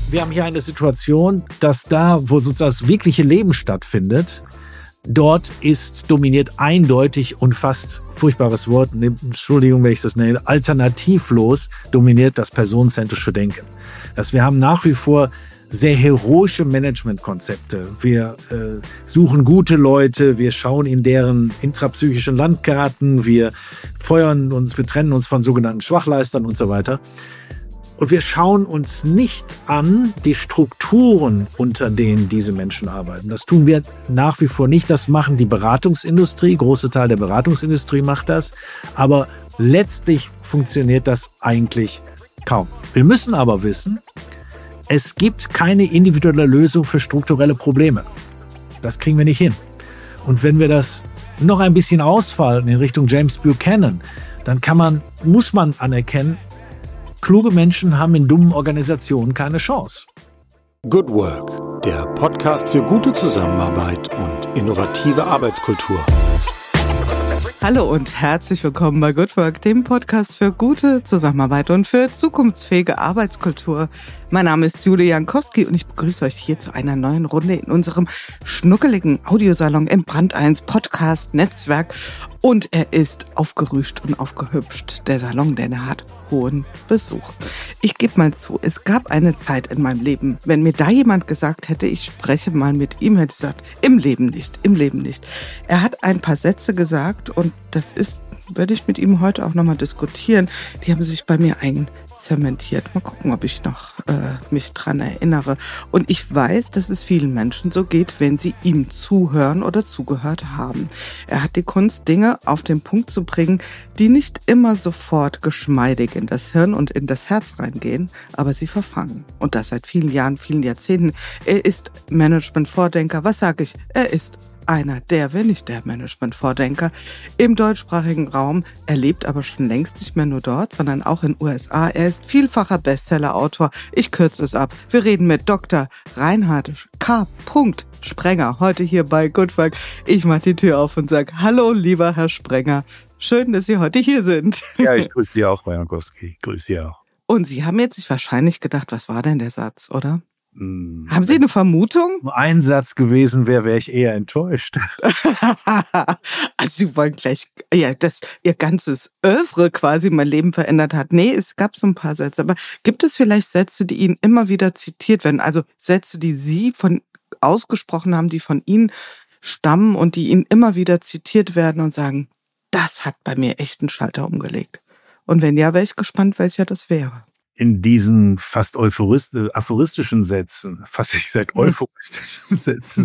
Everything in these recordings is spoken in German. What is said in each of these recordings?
wir haben hier eine Situation, dass da, wo sozusagen das wirkliche Leben stattfindet, dort dominiert eindeutig und fast, furchtbares Wort, Entschuldigung, wenn ich das nenne, alternativlos dominiert das personenzentrische Denken. Wir haben nach wie vor sehr heroische Managementkonzepte. Wir suchen gute Leute, wir schauen in deren intrapsychischen Landkarten, wir trennen uns von sogenannten Schwachleistern und so weiter. Und wir schauen uns nicht an die Strukturen, unter denen diese Menschen arbeiten. Das tun wir nach wie vor nicht. Das machen die Beratungsindustrie. Große Teil der Beratungsindustrie macht das. Aber letztlich funktioniert das eigentlich kaum. Wir müssen aber wissen, es gibt keine individuelle Lösung für strukturelle Probleme. Das kriegen wir nicht hin. Und wenn wir das noch ein bisschen ausfalten in Richtung James Buchanan, dann muss man anerkennen, kluge Menschen haben in dummen Organisationen keine Chance. Good Work, der Podcast für gute Zusammenarbeit und innovative Arbeitskultur. Hallo und herzlich willkommen bei Good Work, dem Podcast für gute Zusammenarbeit und für zukunftsfähige Arbeitskultur. Mein Name ist Julia Jankowski und ich begrüße euch hier zu einer neuen Runde in unserem schnuckeligen Audiosalon im Brand 1 Podcast Netzwerk. Und er ist aufgerüscht und aufgehübscht, der Salon, denn er hat hohen Besuch. Ich gebe mal zu, es gab eine Zeit in meinem Leben, wenn mir da jemand gesagt hätte, ich spreche mal mit ihm, hätte ich gesagt, im Leben nicht. Er hat ein paar Sätze gesagt und werde ich mit ihm heute auch nochmal diskutieren. Die haben sich bei mir zementiert. Mal gucken, ob ich noch mich dran erinnere. Und ich weiß, dass es vielen Menschen so geht, wenn sie ihm zuhören oder zugehört haben. Er hat die Kunst, Dinge auf den Punkt zu bringen, die nicht immer sofort geschmeidig in das Hirn und in das Herz reingehen, aber sie verfangen. Und das seit vielen Jahren, vielen Jahrzehnten. Er ist Management-Vordenker. Was sage ich? Er ist einer der, wenn nicht der Management-Vordenker im deutschsprachigen Raum. Er lebt aber schon längst nicht mehr nur dort, sondern auch in den USA. Er ist vielfacher Bestseller-Autor. Ich kürze es ab. Wir reden mit Dr. Reinhard K. Sprenger heute hier bei Good Work. Ich mache die Tür auf und sage, hallo, lieber Herr Sprenger. Schön, dass Sie heute hier sind. Ja, ich grüße Sie auch, Frau Jankowski. Grüße Sie auch. Und Sie haben jetzt sich wahrscheinlich gedacht, was war denn der Satz, oder? Haben Sie eine Vermutung? Nur ein Satz gewesen wäre ich eher enttäuscht. Also Sie wollen gleich, dass Ihr ganzes Œuvre quasi mein Leben verändert hat. Nee, es gab so ein paar Sätze. Aber gibt es vielleicht Sätze, die Ihnen immer wieder zitiert werden? Also Sätze, die Sie ausgesprochen haben, die von Ihnen stammen und die Ihnen immer wieder zitiert werden und sagen, das hat bei mir echt einen Schalter umgelegt. Und wenn ja, wäre ich gespannt, welcher das wäre. In diesen fast aphoristischen Sätzen, euphoristischen Sätzen,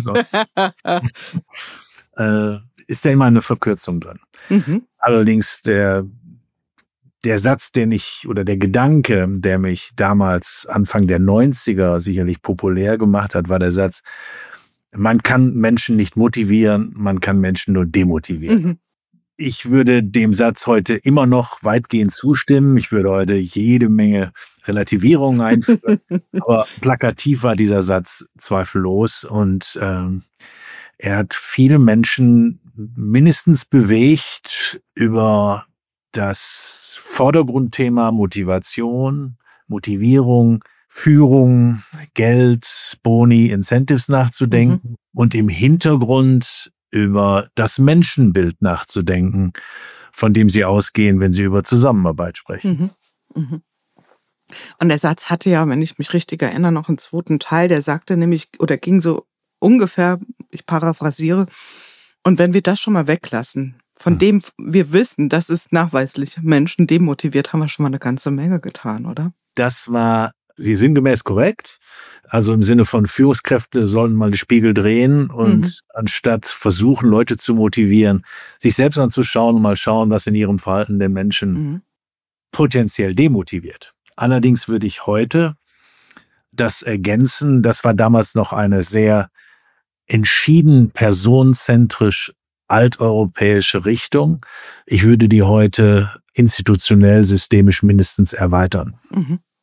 ist ja immer eine Verkürzung drin. Mhm. Allerdings der Satz, der Gedanke, der mich damals Anfang der 90er sicherlich populär gemacht hat, war der Satz, man kann Menschen nicht motivieren, man kann Menschen nur demotivieren. Mhm. Ich würde dem Satz heute immer noch weitgehend zustimmen. Ich würde heute jede Menge Relativierungen einführen. Aber plakativ war dieser Satz zweifellos. Und er hat viele Menschen mindestens bewegt über das Vordergrundthema Motivation, Motivierung, Führung, Geld, Boni, Incentives nachzudenken und im Hintergrund über das Menschenbild nachzudenken, von dem Sie ausgehen, wenn Sie über Zusammenarbeit sprechen. Mhm. Mhm. Und der Satz hatte ja, wenn ich mich richtig erinnere, noch einen zweiten Teil, der sagte nämlich, oder ging so ungefähr, ich paraphrasiere, und wenn wir das schon mal weglassen, von dem wir wissen, dass es nachweislich Menschen demotiviert, haben wir schon mal eine ganze Menge getan, oder? Das war sinngemäß korrekt. Also im Sinne von Führungskräfte sollten mal den Spiegel drehen und anstatt versuchen, Leute zu motivieren, sich selbst anzuschauen und mal schauen, was in ihrem Verhalten den Menschen potenziell demotiviert. Allerdings würde ich heute das ergänzen, das war damals noch eine sehr entschieden personenzentrisch alteuropäische Richtung. Ich würde die heute institutionell, systemisch mindestens erweitern. Mhm.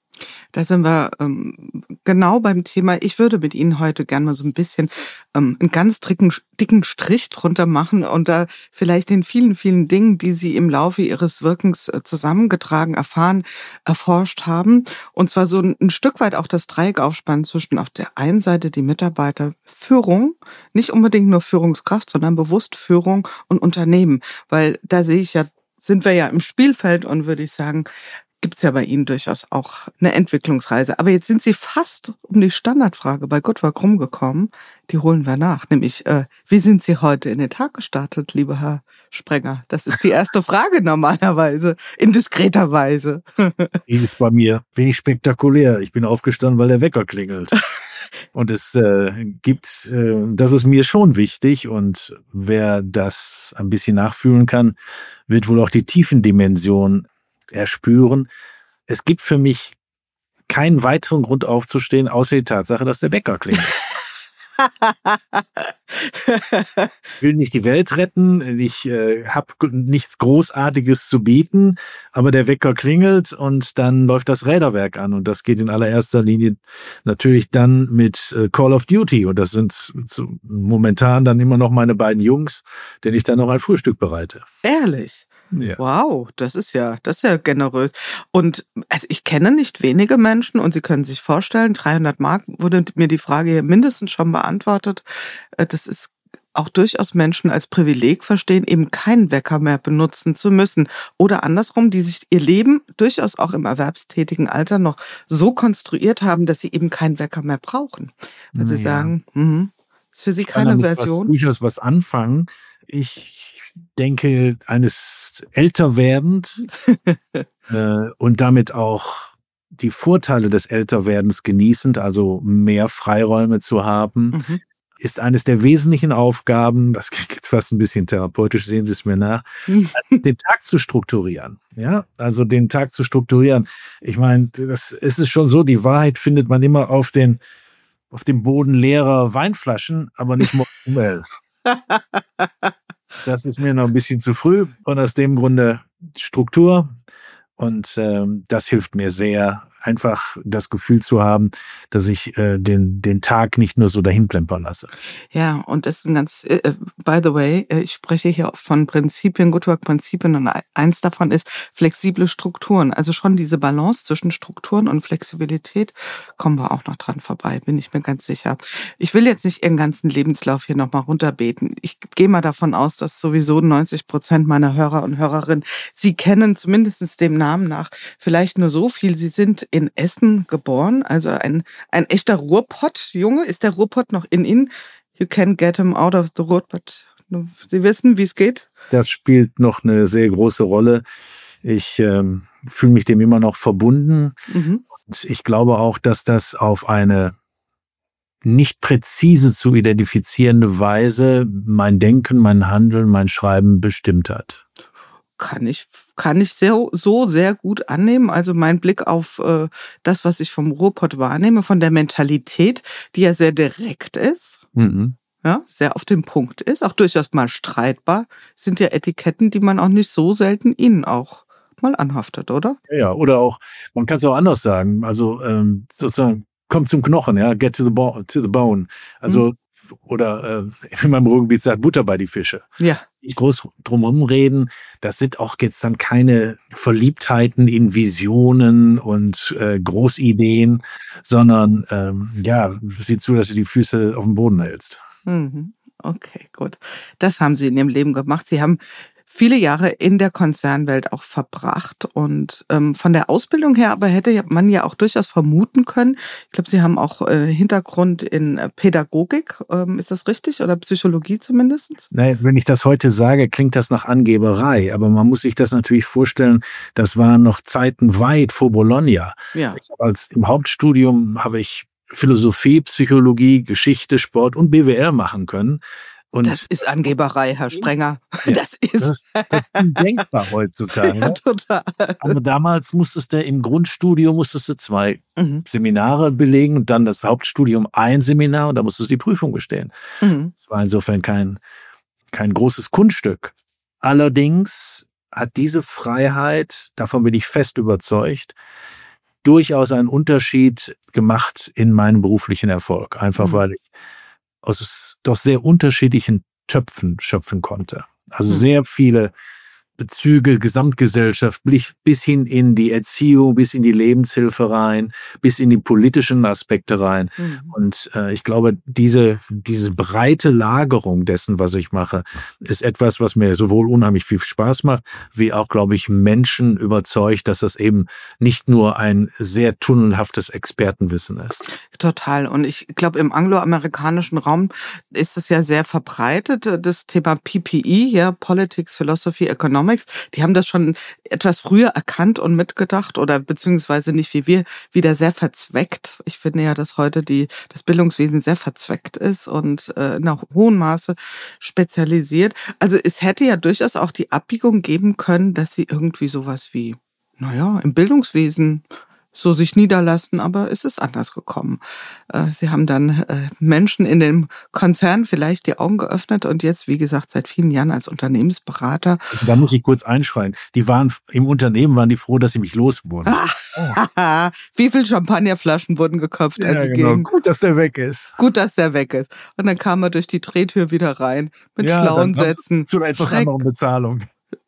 Da sind wir genau beim Thema. Ich würde mit Ihnen heute gerne mal so ein bisschen einen ganz dicken Strich drunter machen und da vielleicht den vielen, vielen Dingen, die Sie im Laufe Ihres Wirkens zusammengetragen, erfahren, erforscht haben. Und zwar so ein Stück weit auch das Dreieck aufspannen zwischen auf der einen Seite die Mitarbeiterführung, nicht unbedingt nur Führungskraft, sondern bewusst Führung und Unternehmen. Weil da sind wir ja im Spielfeld und würde ich sagen, gibt es ja bei Ihnen durchaus auch eine Entwicklungsreise. Aber jetzt sind Sie fast um die Standardfrage bei Good Work rumgekommen. Die holen wir nach. Nämlich, wie sind Sie heute in den Tag gestartet, lieber Herr Sprenger? Das ist die erste Frage normalerweise, in diskreter Weise. Die ist bei mir wenig spektakulär. Ich bin aufgestanden, weil der Wecker klingelt. Und es das ist mir schon wichtig. Und wer das ein bisschen nachfühlen kann, wird wohl auch die Tiefendimension erspüren. Es gibt für mich keinen weiteren Grund aufzustehen, außer die Tatsache, dass der Wecker klingelt. Ich will nicht die Welt retten, ich habe nichts Großartiges zu bieten, aber der Wecker klingelt und dann läuft das Räderwerk an und das geht in allererster Linie natürlich dann mit Call of Duty und das sind momentan dann immer noch meine beiden Jungs, denen ich dann noch ein Frühstück bereite. Ehrlich? Ja. Wow, das ist ja generös. Und also ich kenne nicht wenige Menschen und Sie können sich vorstellen, 300 Mark wurde mir die Frage hier mindestens schon beantwortet. Das ist auch durchaus Menschen als Privileg verstehen, eben keinen Wecker mehr benutzen zu müssen. Oder andersrum, die sich ihr Leben durchaus auch im erwerbstätigen Alter noch so konstruiert haben, dass sie eben keinen Wecker mehr brauchen. Weil sie sagen, ist für sie keine Version. Durchaus was anfangen. Ich denke, eines Älterwerdend und damit auch die Vorteile des Älterwerdens genießend, also mehr Freiräume zu haben, ist eines der wesentlichen Aufgaben, das klingt jetzt fast ein bisschen therapeutisch, sehen Sie es mir nach, den Tag zu strukturieren. Ja, also den Tag zu strukturieren. Ich meine, es ist schon so, die Wahrheit findet man immer auf dem Boden leerer Weinflaschen, aber nicht morgens um 11. Das ist mir noch ein bisschen zu früh und aus dem Grunde Struktur und das hilft mir sehr, einfach das Gefühl zu haben, dass ich den Tag nicht nur so dahin plempern lasse. Ja, und das ist ein ganz, by the way, ich spreche hier oft von Prinzipien, Good Work Prinzipien und eins davon ist flexible Strukturen. Also schon diese Balance zwischen Strukturen und Flexibilität kommen wir auch noch dran vorbei, bin ich mir ganz sicher. Ich will jetzt nicht Ihren ganzen Lebenslauf hier nochmal runterbeten. Ich gehe mal davon aus, dass sowieso 90% meiner Hörer und Hörerinnen Sie kennen, zumindest dem Namen nach, vielleicht nur so viel. Sie sind in Essen geboren, also ein echter Ruhrpott-Junge. Ist der Ruhrpott noch in Ihnen? You can get him out of the Ruhrpott. Sie wissen, wie es geht? Das spielt noch eine sehr große Rolle. Ich fühle mich dem immer noch verbunden. Und ich glaube auch, dass das auf eine nicht präzise zu identifizierende Weise mein Denken, mein Handeln, mein Schreiben bestimmt hat. Kann ich sehr gut annehmen. Also mein Blick auf das, was ich vom Ruhrpott wahrnehme, von der Mentalität, die ja sehr direkt ist, ja, sehr auf den Punkt ist, auch durchaus mal streitbar, sind ja Etiketten, die man auch nicht so selten Ihnen auch mal anhaftet, oder? Ja, oder auch, man kann es auch anders sagen, also sozusagen, kommt zum Knochen, ja, get to the bone. Also oder in meinem Ruhrgebiet sagt Butter bei die Fische. Ja. Nicht groß drumherum reden. Das sind auch jetzt dann keine Verliebtheiten in Visionen und Großideen, sondern sieh zu, dass du die Füße auf dem Boden hältst. Okay, gut. Das haben Sie in Ihrem Leben gemacht. Sie haben viele Jahre in der Konzernwelt auch verbracht und von der Ausbildung her aber hätte man ja auch durchaus vermuten können. Ich glaube, Sie haben auch Hintergrund in Pädagogik, ist das richtig? Oder Psychologie zumindest? Nein, wenn ich das heute sage, klingt das nach Angeberei, aber man muss sich das natürlich vorstellen, das waren noch Zeiten weit vor Bologna. Ja. Im Hauptstudium habe ich Philosophie, Psychologie, Geschichte, Sport und BWL machen können. Und das ist Angeberei, Herr Sprenger. Ja, das ist undenkbar heutzutage. Ja, total. Aber damals musstest du im Grundstudium 2 Seminare belegen und dann das Hauptstudium ein Seminar und da musstest du die Prüfung bestehen. Das war insofern kein großes Kunststück. Allerdings hat diese Freiheit, davon bin ich fest überzeugt, durchaus einen Unterschied gemacht in meinem beruflichen Erfolg. Einfach weil ich aus doch sehr unterschiedlichen Töpfen schöpfen konnte. Also sehr viele Bezüge, Gesamtgesellschaft, bis hin in die Erziehung, bis in die Lebenshilfe rein, bis in die politischen Aspekte rein. Und ich glaube, diese breite Lagerung dessen, was ich mache, ist etwas, was mir sowohl unheimlich viel Spaß macht, wie auch, glaube ich, Menschen überzeugt, dass das eben nicht nur ein sehr tunnelhaftes Expertenwissen ist. Total. Und ich glaube, im angloamerikanischen Raum ist es ja sehr verbreitet, das Thema PPE, ja, Politics, Philosophy, Economics. Die haben das schon etwas früher erkannt und mitgedacht oder beziehungsweise nicht wie wir, wieder sehr verzweckt. Ich finde ja, dass heute das Bildungswesen sehr verzweckt ist und in einem hohen Maße spezialisiert. Also es hätte ja durchaus auch die Abbiegung geben können, dass sie irgendwie sowas wie, im Bildungswesen so sich niederlassen, aber es ist anders gekommen. Sie haben dann Menschen in dem Konzern vielleicht die Augen geöffnet und jetzt, wie gesagt, seit vielen Jahren als Unternehmensberater. Also da muss ich kurz einschreien. Im Unternehmen waren die froh, dass sie mich loswurden. Wie viele Champagnerflaschen wurden geköpft, als sie gingen? Gut, dass der weg ist. Gut, dass der weg ist. Und dann kam er durch die Drehtür wieder rein mit schlauen Sätzen. Zu einer etwas anderen Bezahlung.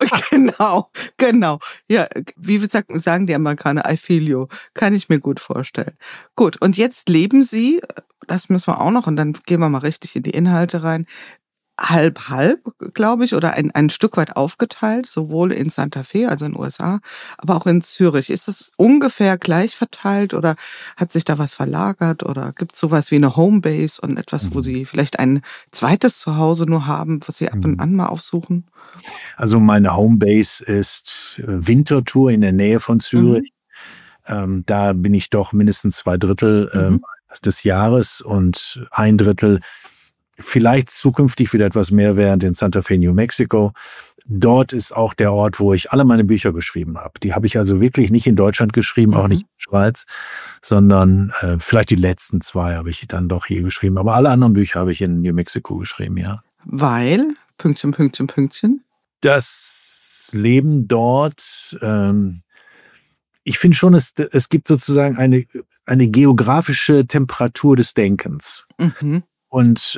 Genau. Ja, wie sagen die Amerikaner, I feel you. Kann ich mir gut vorstellen. Gut, und jetzt leben Sie, das müssen wir auch noch, und dann gehen wir mal richtig in die Inhalte rein, halb, glaube ich, oder ein Stück weit aufgeteilt, sowohl in Santa Fe, also in den USA, aber auch in Zürich. Ist es ungefähr gleich verteilt oder hat sich da was verlagert oder gibt es sowas wie eine Homebase und etwas, wo Sie vielleicht ein zweites Zuhause nur haben, was Sie ab und an mal aufsuchen? Also meine Homebase ist Winterthur in der Nähe von Zürich. Da bin ich doch mindestens 2/3 des Jahres und 1/3 vielleicht zukünftig wieder etwas mehr während in Santa Fe, New Mexico. Dort ist auch der Ort, wo ich alle meine Bücher geschrieben habe. Die habe ich also wirklich nicht in Deutschland geschrieben, auch nicht in der Schweiz, sondern vielleicht die letzten 2 habe ich dann doch hier geschrieben. Aber alle anderen Bücher habe ich in New Mexico geschrieben, ja. Weil? Pünktchen. Das Leben dort, ich finde schon, es gibt sozusagen eine geografische Temperatur des Denkens. Und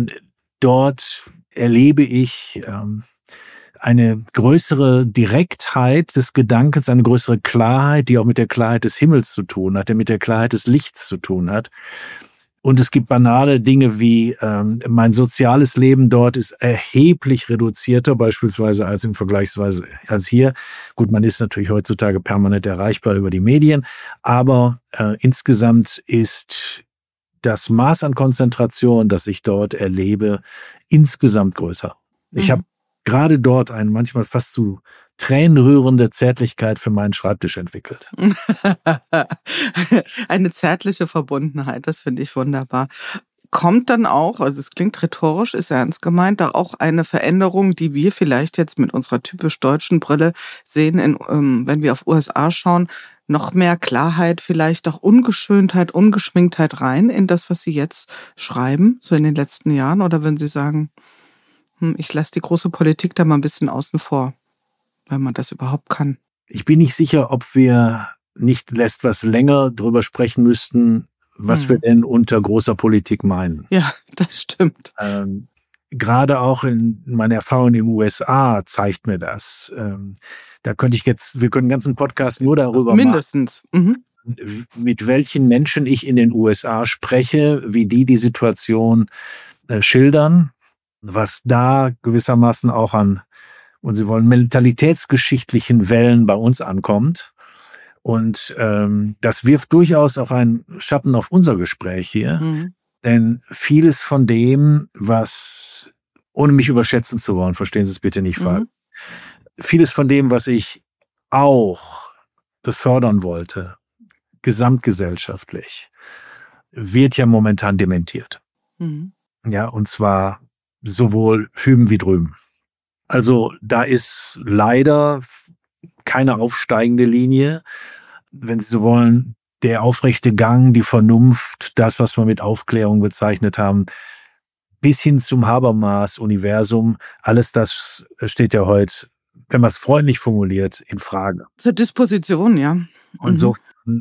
dort erlebe ich eine größere Direktheit des Gedankens, eine größere Klarheit, die auch mit der Klarheit des Himmels zu tun hat, die mit der Klarheit des Lichts zu tun hat. Und es gibt banale Dinge wie mein soziales Leben dort ist erheblich reduzierter, beispielsweise als als hier. Gut, man ist natürlich heutzutage permanent erreichbar über die Medien, aber insgesamt ist das Maß an Konzentration, das ich dort erlebe, insgesamt größer. Ich habe gerade dort eine manchmal fast zu tränenrührende Zärtlichkeit für meinen Schreibtisch entwickelt. Eine zärtliche Verbundenheit, das finde ich wunderbar. Kommt dann auch, also es klingt rhetorisch, ist ernst gemeint, da auch eine Veränderung, die wir vielleicht jetzt mit unserer typisch deutschen Brille sehen, wenn wir auf USA schauen, noch mehr Klarheit, vielleicht auch Ungeschöntheit, Ungeschminktheit rein in das, was Sie jetzt schreiben, so in den letzten Jahren? Oder würden Sie sagen, ich lasse die große Politik da mal ein bisschen außen vor, wenn man das überhaupt kann? Ich bin nicht sicher, ob wir nicht etwas länger drüber sprechen müssten, was wir denn unter großer Politik meinen. Ja, das stimmt. Gerade auch in meiner Erfahrung in den USA zeigt mir das. Da könnte wir können einen ganzen Podcast nur darüber mindestens machen, mit welchen Menschen ich in den USA spreche, wie die Situation schildern, was da gewissermaßen auch an, und Sie wollen, mentalitätsgeschichtlichen Wellen bei uns ankommt. Und das wirft durchaus auch einen Schatten auf unser Gespräch hier. Denn vieles von dem, was, ohne mich überschätzen zu wollen, verstehen Sie es bitte nicht falsch, vieles von dem, was ich auch befördern wollte, gesamtgesellschaftlich, wird ja momentan dementiert. Ja, und zwar sowohl hüben wie drüben. Also da ist leider keine aufsteigende Linie. Wenn Sie so wollen, der aufrechte Gang, die Vernunft, das, was wir mit Aufklärung bezeichnet haben, bis hin zum Habermas-Universum, alles das steht ja heute wenn man es freundlich formuliert, in Frage. Zur Disposition, ja. Und so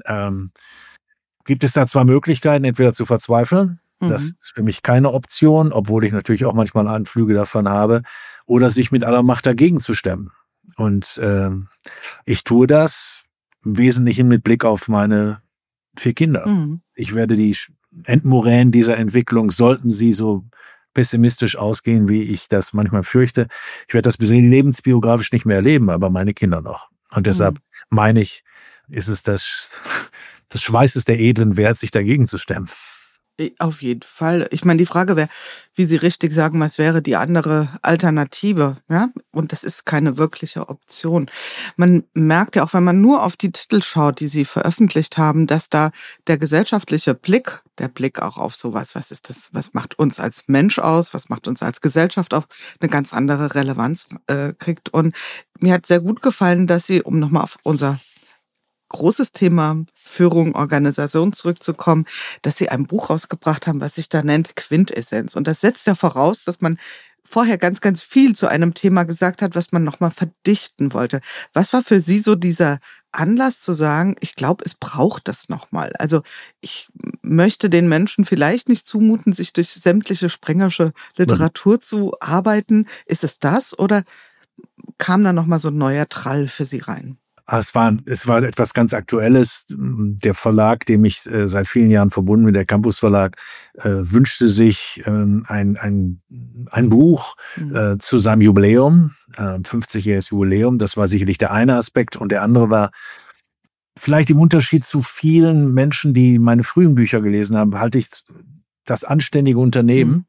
gibt es da zwei Möglichkeiten, entweder zu verzweifeln, das ist für mich keine Option, obwohl ich natürlich auch manchmal Anflüge davon habe, oder sich mit aller Macht dagegen zu stemmen. Und ich tue das im Wesentlichen mit Blick auf meine 4 Kinder. Ich werde die Endmoränen dieser Entwicklung, sollten sie so pessimistisch ausgehen, wie ich das manchmal fürchte, ich werde das lebensbiografisch nicht mehr erleben, aber meine Kinder noch. Und deshalb meine ich, ist es das Schweißes der Edlen wert, sich dagegen zu stemmen. Auf jeden Fall. Ich meine, die Frage wäre, wie Sie richtig sagen, was wäre die andere Alternative? Ja? Und das ist keine wirkliche Option. Man merkt ja auch, wenn man nur auf die Titel schaut, die Sie veröffentlicht haben, dass da der gesellschaftliche Blick, der Blick auch auf sowas, was ist das, was macht uns als Mensch aus, was macht uns als Gesellschaft auf, eine ganz andere Relevanz kriegt. Und mir hat sehr gut gefallen, dass Sie, um nochmal auf unser großes Thema Führung, Organisation zurückzukommen, dass Sie ein Buch rausgebracht haben, was sich da nennt Quintessenz. Und das setzt ja voraus, dass man vorher ganz, ganz viel zu einem Thema gesagt hat, was man nochmal verdichten wollte. Was war für Sie so dieser Anlass zu sagen, ich glaube, es braucht das nochmal? Also ich möchte den Menschen vielleicht nicht zumuten, sich durch sämtliche sprengerische Literatur zu arbeiten. Ist es das oder kam da nochmal so ein neuer Trall für Sie rein? Es war etwas ganz Aktuelles. Der Verlag, dem ich seit vielen Jahren verbunden bin, der Campus Verlag, wünschte sich ein Buch zu seinem Jubiläum, 50-jähriges Jubiläum. Das war sicherlich der eine Aspekt. Und der andere war, vielleicht im Unterschied zu vielen Menschen, die meine frühen Bücher gelesen haben, halte ich das anständige Unternehmen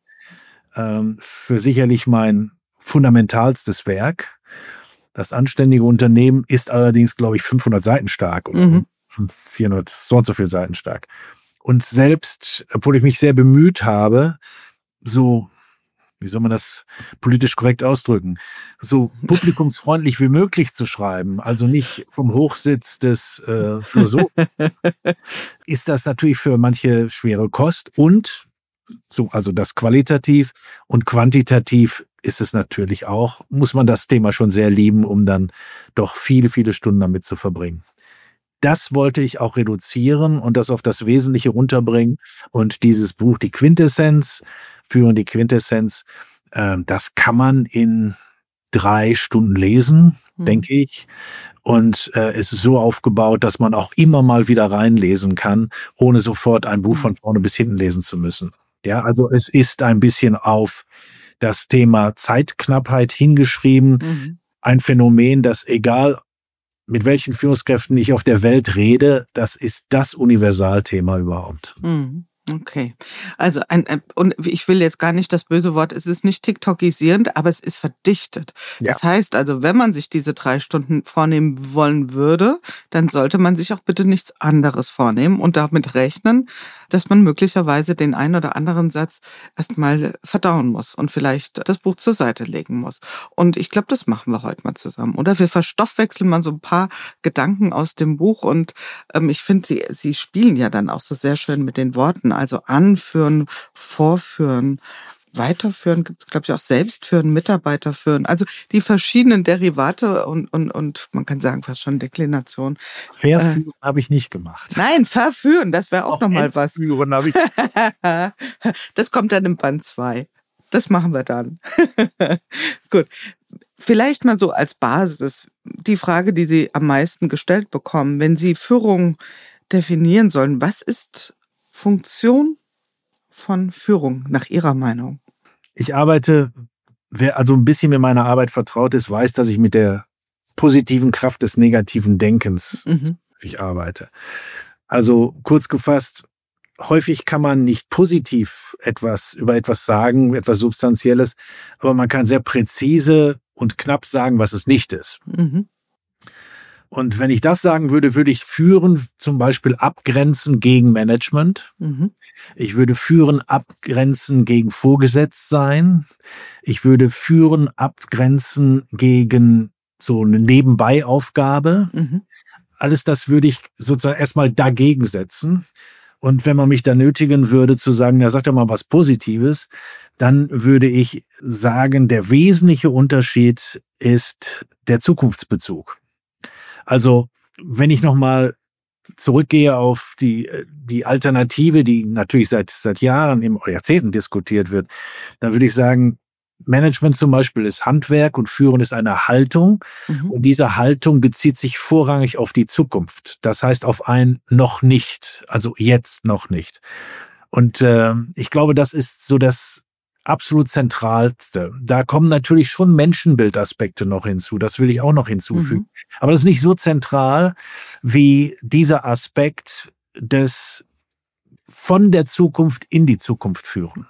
für sicherlich mein fundamentalstes Werk. Das anständige Unternehmen ist allerdings, glaube ich, 500 Seiten stark oder 400, so und so viel Seiten stark. Und selbst, obwohl ich mich sehr bemüht habe, so, wie soll man das politisch korrekt ausdrücken, so publikumsfreundlich wie möglich zu schreiben, also nicht vom Hochsitz des Philosophen, ist das natürlich für manche schwere Kost und so, also das qualitativ und quantitativ ist es natürlich auch, muss man das Thema schon sehr lieben, um dann doch viele, viele Stunden damit zu verbringen. Das wollte ich auch reduzieren und das auf das Wesentliche runterbringen. Und dieses Buch, die Quintessenz, Führen die Quintessenz, das kann man in 3 Stunden lesen, denke ich. Und es ist so aufgebaut, dass man auch immer mal wieder reinlesen kann, ohne sofort ein Buch von vorne bis hinten lesen zu müssen. Ja, also es ist ein bisschen auf das Thema Zeitknappheit hingeschrieben. Ein Phänomen, das egal mit welchen Führungskräften ich auf der Welt rede, das ist das Universalthema überhaupt. Okay. Also und ich will jetzt gar nicht das böse Wort, es ist nicht TikTokisierend, aber es ist verdichtet. Ja. Das heißt also, wenn man sich diese 3 Stunden vornehmen wollen würde, dann sollte man sich auch bitte nichts anderes vornehmen und damit rechnen, dass man möglicherweise den einen oder anderen Satz erstmal verdauen muss und vielleicht das Buch zur Seite legen muss. Und ich glaube, das machen wir heute mal zusammen. Oder wir verstoffwechseln mal so ein paar Gedanken aus dem Buch und ich finde, Sie spielen ja dann auch so sehr schön mit den Worten. Also anführen, vorführen, weiterführen, gibt es, glaube ich, auch selbstführen, Mitarbeiter führen. Also die verschiedenen Derivate und man kann sagen, fast schon Deklination. Verführen habe ich nicht gemacht. Nein, verführen, das wäre auch nochmal was. Verführen habe ich. Das kommt dann im Band 2. Das machen wir dann. Gut. Vielleicht mal so als Basis die Frage, die Sie am meisten gestellt bekommen, wenn Sie Führung definieren sollen. Was ist Funktion von Führung nach Ihrer Meinung? Ich arbeite, wer also ein bisschen mit meiner Arbeit vertraut ist, weiß, dass ich mit der positiven Kraft des negativen Denkens arbeite. Also kurz gefasst, häufig kann man nicht positiv über etwas sagen, etwas Substanzielles, aber man kann sehr präzise und knapp sagen, was es nicht ist. Und wenn ich das sagen würde, würde ich führen, zum Beispiel abgrenzen gegen Management. Ich würde führen, abgrenzen gegen Vorgesetztsein. Ich würde führen, abgrenzen gegen so eine Nebenbei-Aufgabe. Alles das würde ich sozusagen erstmal dagegen setzen. Und wenn man mich da nötigen würde zu sagen, ja, sag doch mal was Positives, dann würde ich sagen, der wesentliche Unterschied ist der Zukunftsbezug. Also wenn ich nochmal zurückgehe auf die Alternative, die natürlich seit Jahren, Jahrzehnten diskutiert wird, dann würde ich sagen, Management zum Beispiel ist Handwerk und Führen ist eine Haltung. Und diese Haltung bezieht sich vorrangig auf die Zukunft. Das heißt auf ein noch nicht, also jetzt noch nicht. Und ich glaube, das ist so das absolut Zentralste. Da kommen natürlich schon Menschenbildaspekte noch hinzu. Das will ich auch noch hinzufügen. Aber das ist nicht so zentral wie dieser Aspekt des von der Zukunft in die Zukunft führen.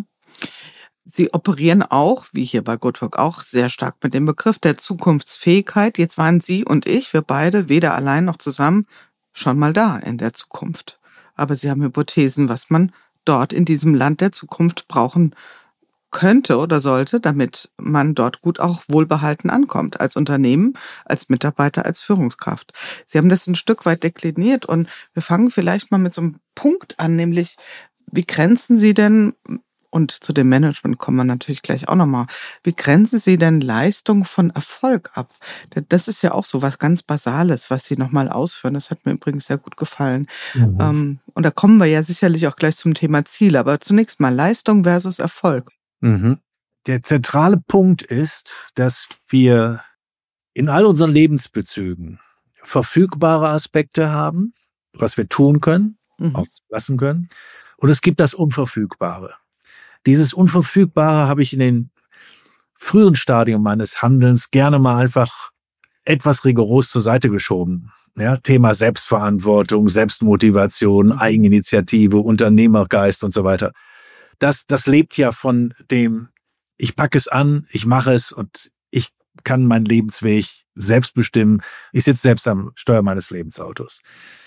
Sie operieren auch, wie hier bei Good Work auch, sehr stark mit dem Begriff der Zukunftsfähigkeit. Jetzt waren Sie und ich, wir beide, weder allein noch zusammen, schon mal da in der Zukunft. Aber Sie haben Hypothesen, was man dort in diesem Land der Zukunft brauchen könnte oder sollte, damit man dort gut auch wohlbehalten ankommt, als Unternehmen, als Mitarbeiter, als Führungskraft. Sie haben das ein Stück weit dekliniert und wir fangen vielleicht mal mit so einem Punkt an, nämlich wie grenzen Sie denn, und zu dem Management kommen wir natürlich gleich auch nochmal, wie grenzen Sie denn Leistung von Erfolg ab? Das ist ja auch so was ganz Basales, was Sie nochmal ausführen. Das hat mir übrigens sehr gut gefallen. Und da kommen wir ja sicherlich auch gleich zum Thema Ziel. Aber zunächst mal Leistung versus Erfolg. Der zentrale Punkt ist, dass wir in all unseren Lebensbezügen verfügbare Aspekte haben, was wir tun können, auch lassen können. Und es gibt das Unverfügbare. Dieses Unverfügbare habe ich in den frühen Stadien meines Handelns gerne mal einfach etwas rigoros zur Seite geschoben. Ja, Thema Selbstverantwortung, Selbstmotivation, Eigeninitiative, Unternehmergeist und so weiter. Das lebt ja von dem, ich packe es an, ich mache es und ich kann meinen Lebensweg selbst bestimmen. Ich sitze selbst am Steuer meines Lebensautos.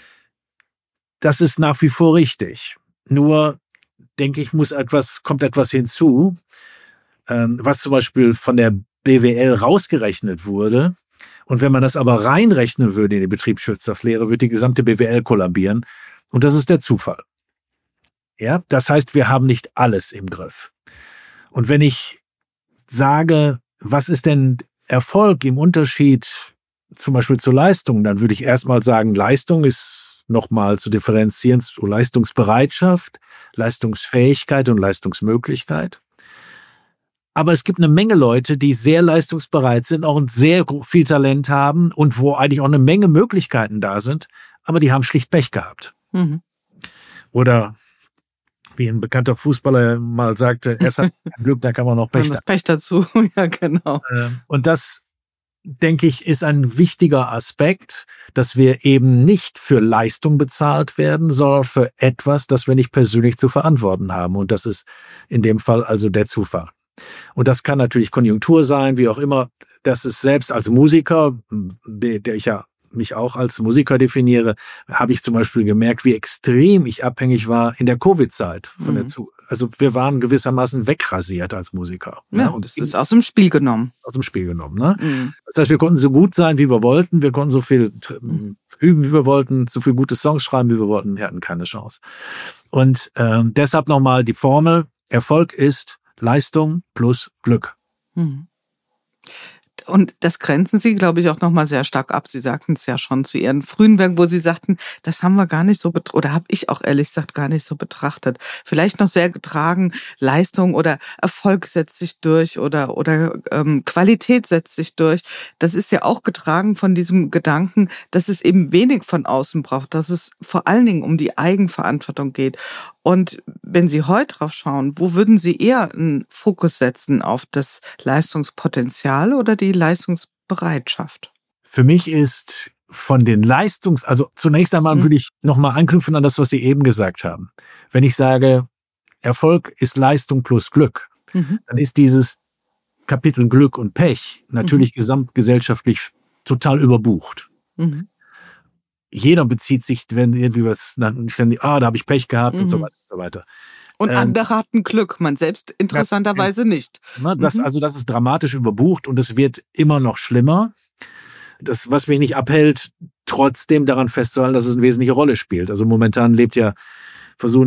Das ist nach wie vor richtig. Nur denke ich, kommt etwas hinzu, was zum Beispiel von der BWL rausgerechnet wurde. Und wenn man das aber reinrechnen würde in die Betriebswirtschaftslehre, würde die gesamte BWL kollabieren. Und das ist der Zufall. Ja, das heißt, wir haben nicht alles im Griff. Und wenn ich sage, was ist denn Erfolg im Unterschied zum Beispiel zur Leistung, dann würde ich erstmal sagen, Leistung ist nochmal zu differenzieren zu Leistungsbereitschaft, Leistungsfähigkeit und Leistungsmöglichkeit. Aber es gibt eine Menge Leute, die sehr leistungsbereit sind, auch sehr viel Talent haben und wo eigentlich auch eine Menge Möglichkeiten da sind, aber die haben schlicht Pech gehabt. Oder wie ein bekannter Fußballer mal sagte, erst hat man Glück, da kann man noch Pech. Das Pech dazu, ja genau. Und das, denke ich, ist ein wichtiger Aspekt, dass wir eben nicht für Leistung bezahlt werden, sondern für etwas, das wir nicht persönlich zu verantworten haben. Und das ist in dem Fall also der Zufall. Und das kann natürlich Konjunktur sein, wie auch immer. Das ist selbst als Musiker, der ich ja mich auch als Musiker definiere, habe ich zum Beispiel gemerkt, wie extrem ich abhängig war in der Covid-Zeit. Also wir waren gewissermaßen wegrasiert als Musiker. Ja, und das ist aus dem Spiel genommen. Aus dem Spiel genommen. Ne? Das heißt, wir konnten so gut sein, wie wir wollten. Wir konnten so viel üben, wie wir wollten, so viel gute Songs schreiben, wie wir wollten. Wir hatten keine Chance. Und deshalb nochmal die Formel, Erfolg ist Leistung plus Glück. Und das grenzen Sie, glaube ich, auch nochmal sehr stark ab. Sie sagten es ja schon zu Ihren frühen Werken, wo Sie sagten, das haben wir gar nicht so oder habe ich auch ehrlich gesagt gar nicht so betrachtet. Vielleicht noch sehr getragen, Leistung oder Erfolg setzt sich durch oder Qualität setzt sich durch. Das ist ja auch getragen von diesem Gedanken, dass es eben wenig von außen braucht, dass es vor allen Dingen um die Eigenverantwortung geht. Und wenn Sie heute drauf schauen, wo würden Sie eher einen Fokus setzen, auf das Leistungspotenzial oder die Leistungsbereitschaft? Für mich ist von den also zunächst einmal würde ich nochmal anknüpfen an das, was Sie eben gesagt haben. Wenn ich sage, Erfolg ist Leistung plus Glück, dann ist dieses Kapitel Glück und Pech natürlich gesamtgesellschaftlich total überbucht. Jeder bezieht sich, wenn irgendwie was, da habe ich Pech gehabt und so weiter und so weiter. Und andere hatten Glück, man selbst interessanterweise nicht. Das ist dramatisch überbucht und es wird immer noch schlimmer. Das, was mich nicht abhält, trotzdem daran festzuhalten, dass es eine wesentliche Rolle spielt. Also momentan versuchen ja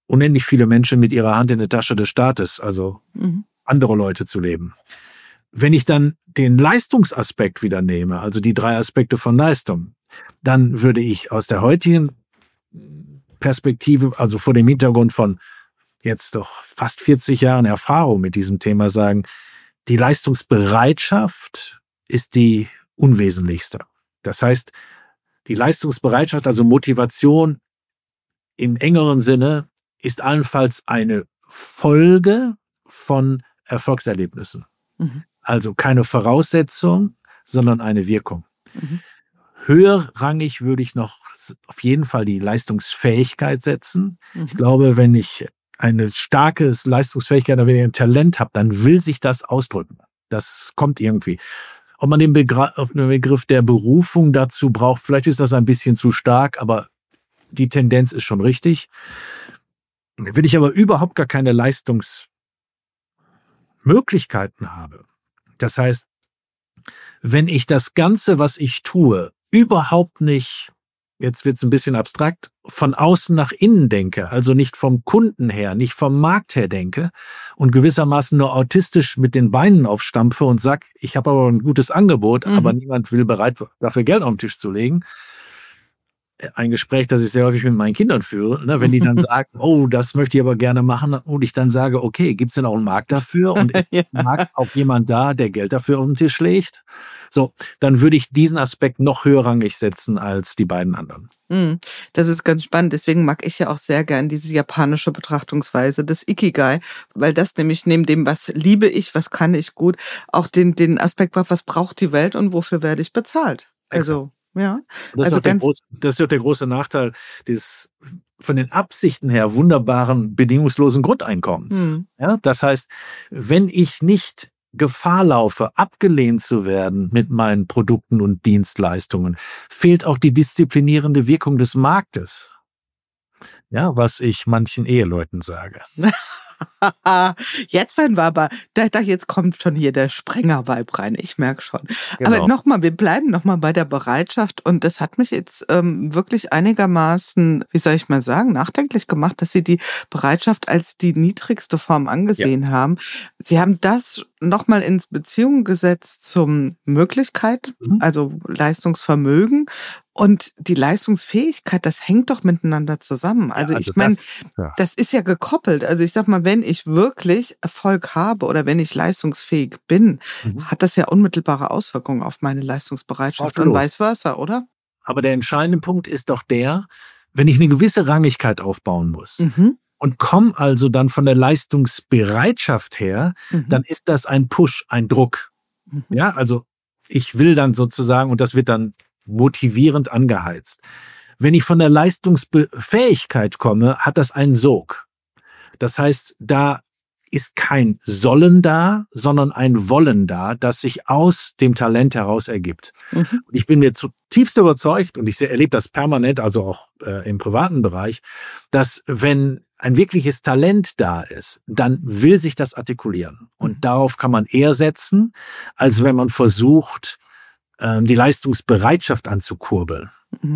unendlich viele Menschen mit ihrer Hand in der Tasche des Staates, also andere Leute zu leben. Wenn ich dann den Leistungsaspekt wieder nehme, also die 3 Aspekte von Leistung, dann würde ich aus der heutigen Perspektive, also vor dem Hintergrund von jetzt doch fast 40 Jahren Erfahrung mit diesem Thema sagen, die Leistungsbereitschaft ist die unwesentlichste. Das heißt, die Leistungsbereitschaft, also Motivation im engeren Sinne, ist allenfalls eine Folge von Erfolgserlebnissen. Also keine Voraussetzung, sondern eine Wirkung. Höherrangig würde ich noch auf jeden Fall die Leistungsfähigkeit setzen. Ich glaube, wenn ich eine starke Leistungsfähigkeit oder ein Talent habe, dann will sich das ausdrücken. Das kommt irgendwie. Ob man den Begriff der Berufung dazu braucht, vielleicht ist das ein bisschen zu stark, aber die Tendenz ist schon richtig. Wenn ich aber überhaupt gar keine Leistungsmöglichkeiten habe, das heißt, wenn ich das Ganze, was ich tue, überhaupt nicht, jetzt wird es ein bisschen abstrakt, von außen nach innen denke, also nicht vom Kunden her, nicht vom Markt her denke und gewissermaßen nur autistisch mit den Beinen aufstampfe und sag, ich habe aber ein gutes Angebot, aber niemand will bereit, dafür Geld auf den Tisch zu legen. Ein Gespräch, das ich sehr häufig mit meinen Kindern führe, ne, wenn die dann sagen, oh, das möchte ich aber gerne machen und ich dann sage, okay, gibt es denn auch einen Markt dafür und ist im Markt auch jemand da, der Geld dafür auf den Tisch legt? So, dann würde ich diesen Aspekt noch höherrangig setzen als die beiden anderen. Das ist ganz spannend. Deswegen mag ich ja auch sehr gern diese japanische Betrachtungsweise des Ikigai, weil das nämlich neben dem, was liebe ich, was kann ich gut, auch den Aspekt macht, was braucht die Welt und wofür werde ich bezahlt? Also, ja. Das ist doch der große Nachteil des von den Absichten her wunderbaren bedingungslosen Grundeinkommens. Ja, das heißt, wenn ich nicht Gefahr laufe, abgelehnt zu werden mit meinen Produkten und Dienstleistungen, fehlt auch die disziplinierende Wirkung des Marktes. Ja, was ich manchen Eheleuten sage. Jetzt werden wir aber, jetzt kommt schon hier der Sprenger-Vibe rein, ich merke schon. Genau. Aber nochmal, wir bleiben nochmal bei der Bereitschaft und das hat mich jetzt wirklich einigermaßen, wie soll ich mal sagen, nachdenklich gemacht, dass Sie die Bereitschaft als die niedrigste Form angesehen haben. Sie haben das nochmal ins Beziehung gesetzt zum Möglichkeit, also Leistungsvermögen. Und die Leistungsfähigkeit, das hängt doch miteinander zusammen. Also ich meine, das ist ja gekoppelt. Also ich sag mal, wenn ich wirklich Erfolg habe oder wenn ich leistungsfähig bin, hat das ja unmittelbare Auswirkungen auf meine Leistungsbereitschaft und vice versa, oder? Aber der entscheidende Punkt ist doch der, wenn ich eine gewisse Rangigkeit aufbauen muss und komme also dann von der Leistungsbereitschaft her, dann ist das ein Push, ein Druck. Ja, also ich will dann sozusagen, und das wird dann motivierend angeheizt. Wenn ich von der Leistungsfähigkeit komme, hat das einen Sog. Das heißt, da ist kein Sollen da, sondern ein Wollen da, das sich aus dem Talent heraus ergibt. Und ich bin mir zutiefst überzeugt, und ich erlebe das permanent, also auch im privaten Bereich, dass wenn ein wirkliches Talent da ist, dann will sich das artikulieren. Und darauf kann man eher setzen, als wenn man versucht, die Leistungsbereitschaft anzukurbeln.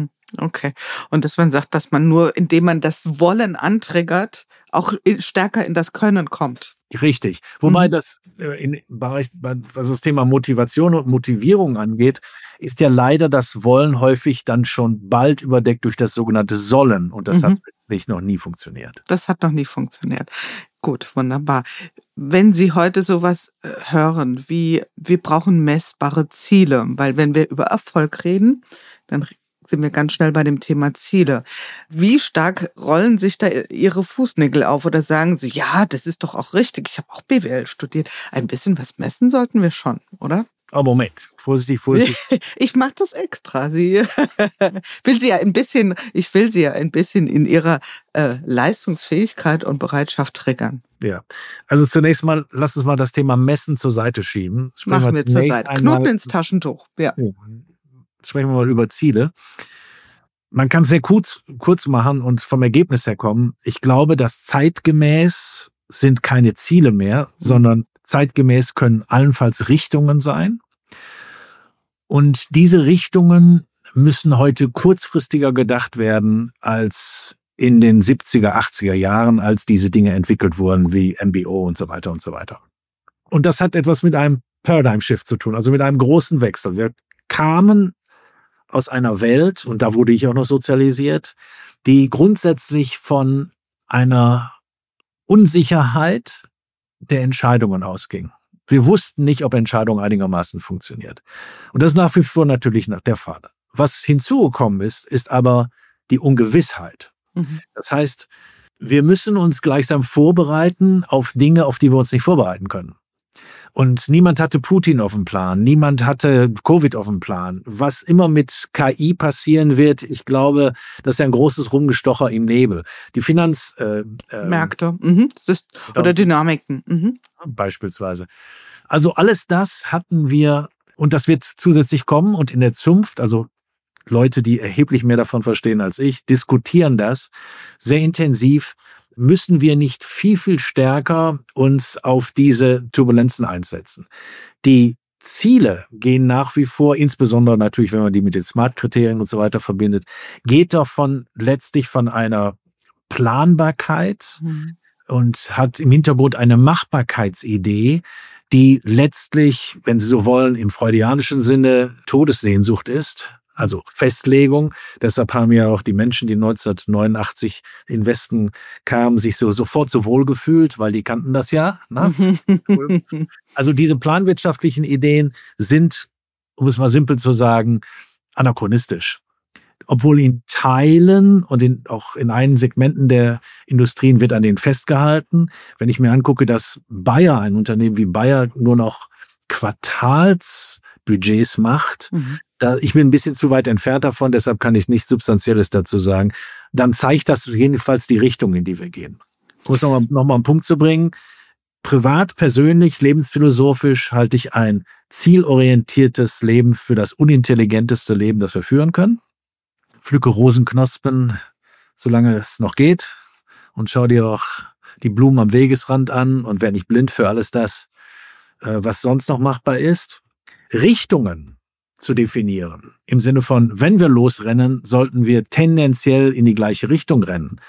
Okay. Und dass man sagt, dass man nur, indem man das Wollen antriggert, auch stärker in das Können kommt. Richtig. Wobei das im Bereich, was das Thema Motivation und Motivierung angeht, ist ja leider das Wollen häufig dann schon bald überdeckt durch das sogenannte Sollen. Und das hat letztlich noch nie funktioniert. Das hat noch nie funktioniert. Gut, wunderbar. Wenn Sie heute sowas hören, wie wir brauchen messbare Ziele, weil wenn wir über Erfolg reden, dann sind wir ganz schnell bei dem Thema Ziele. Wie stark rollen sich da Ihre Fußnägel auf oder sagen Sie, ja, das ist doch auch richtig, ich habe auch BWL studiert. Ein bisschen was messen sollten wir schon, oder? Oh, Moment. Vorsichtig. Ich mache das extra. Ich will Sie ja ein bisschen in Ihrer Leistungsfähigkeit und Bereitschaft triggern. Ja, also zunächst mal, lass uns mal das Thema Messen zur Seite schieben. Machen wir zur Seite. Knoten ins Taschentuch. Ja. Sprechen wir mal über Ziele. Man kann es sehr kurz machen und vom Ergebnis her kommen. Ich glaube, dass zeitgemäß sind keine Ziele mehr, sondern zeitgemäß können allenfalls Richtungen sein. Und diese Richtungen müssen heute kurzfristiger gedacht werden als in den 70er, 80er Jahren, als diese Dinge entwickelt wurden, wie MBO und so weiter und so weiter. Und das hat etwas mit einem Paradigm-Shift zu tun, also mit einem großen Wechsel. Wir kamen aus einer Welt, und da wurde ich auch noch sozialisiert, die grundsätzlich von einer Unsicherheit der Entscheidungen ausging. Wir wussten nicht, ob Entscheidung einigermaßen funktioniert. Und das ist nach wie vor natürlich der Fall. Was hinzugekommen ist aber die Ungewissheit. Das heißt, wir müssen uns gleichsam vorbereiten auf Dinge, auf die wir uns nicht vorbereiten können. Und niemand hatte Putin auf dem Plan, niemand hatte Covid auf dem Plan. Was immer mit KI passieren wird, ich glaube, das ist ja ein großes Rumgestocher im Nebel. Die Märkte oder Dynamiken. Beispielsweise. Also alles das hatten wir, und das wird zusätzlich kommen, und in der Zunft, also Leute, die erheblich mehr davon verstehen als ich, diskutieren das sehr intensiv. Müssen wir nicht viel, viel stärker uns auf diese Turbulenzen einsetzen? Die Ziele gehen nach wie vor, insbesondere natürlich, wenn man die mit den Smart-Kriterien und so weiter verbindet, geht davon letztlich von einer Planbarkeit und hat im Hintergrund eine Machbarkeitsidee, die letztlich, wenn Sie so wollen, im freudianischen Sinne Todessehnsucht ist. Also Festlegung. Deshalb haben ja auch die Menschen, die 1989 in den Westen kamen, sich sofort so wohl gefühlt, weil die kannten das ja. Ne? Also diese planwirtschaftlichen Ideen sind, um es mal simpel zu sagen, anachronistisch. Obwohl in Teilen und auch in einigen Segmenten der Industrien wird an denen festgehalten. Wenn ich mir angucke, dass Bayer, ein Unternehmen wie Bayer, nur noch Quartalsbudgets macht, ich bin ein bisschen zu weit entfernt davon, deshalb kann ich nichts Substanzielles dazu sagen, dann zeigt das jedenfalls die Richtung, in die wir gehen. Um es noch mal einen Punkt zu bringen, privat, persönlich, lebensphilosophisch halte ich ein zielorientiertes Leben für das unintelligenteste Leben, das wir führen können. Pflücke Rosenknospen, solange es noch geht, und schau dir auch die Blumen am Wegesrand an und werde nicht blind für alles das, was sonst noch machbar ist. Richtungen zu definieren. Im Sinne von, wenn wir losrennen, sollten wir tendenziell in die gleiche Richtung rennen.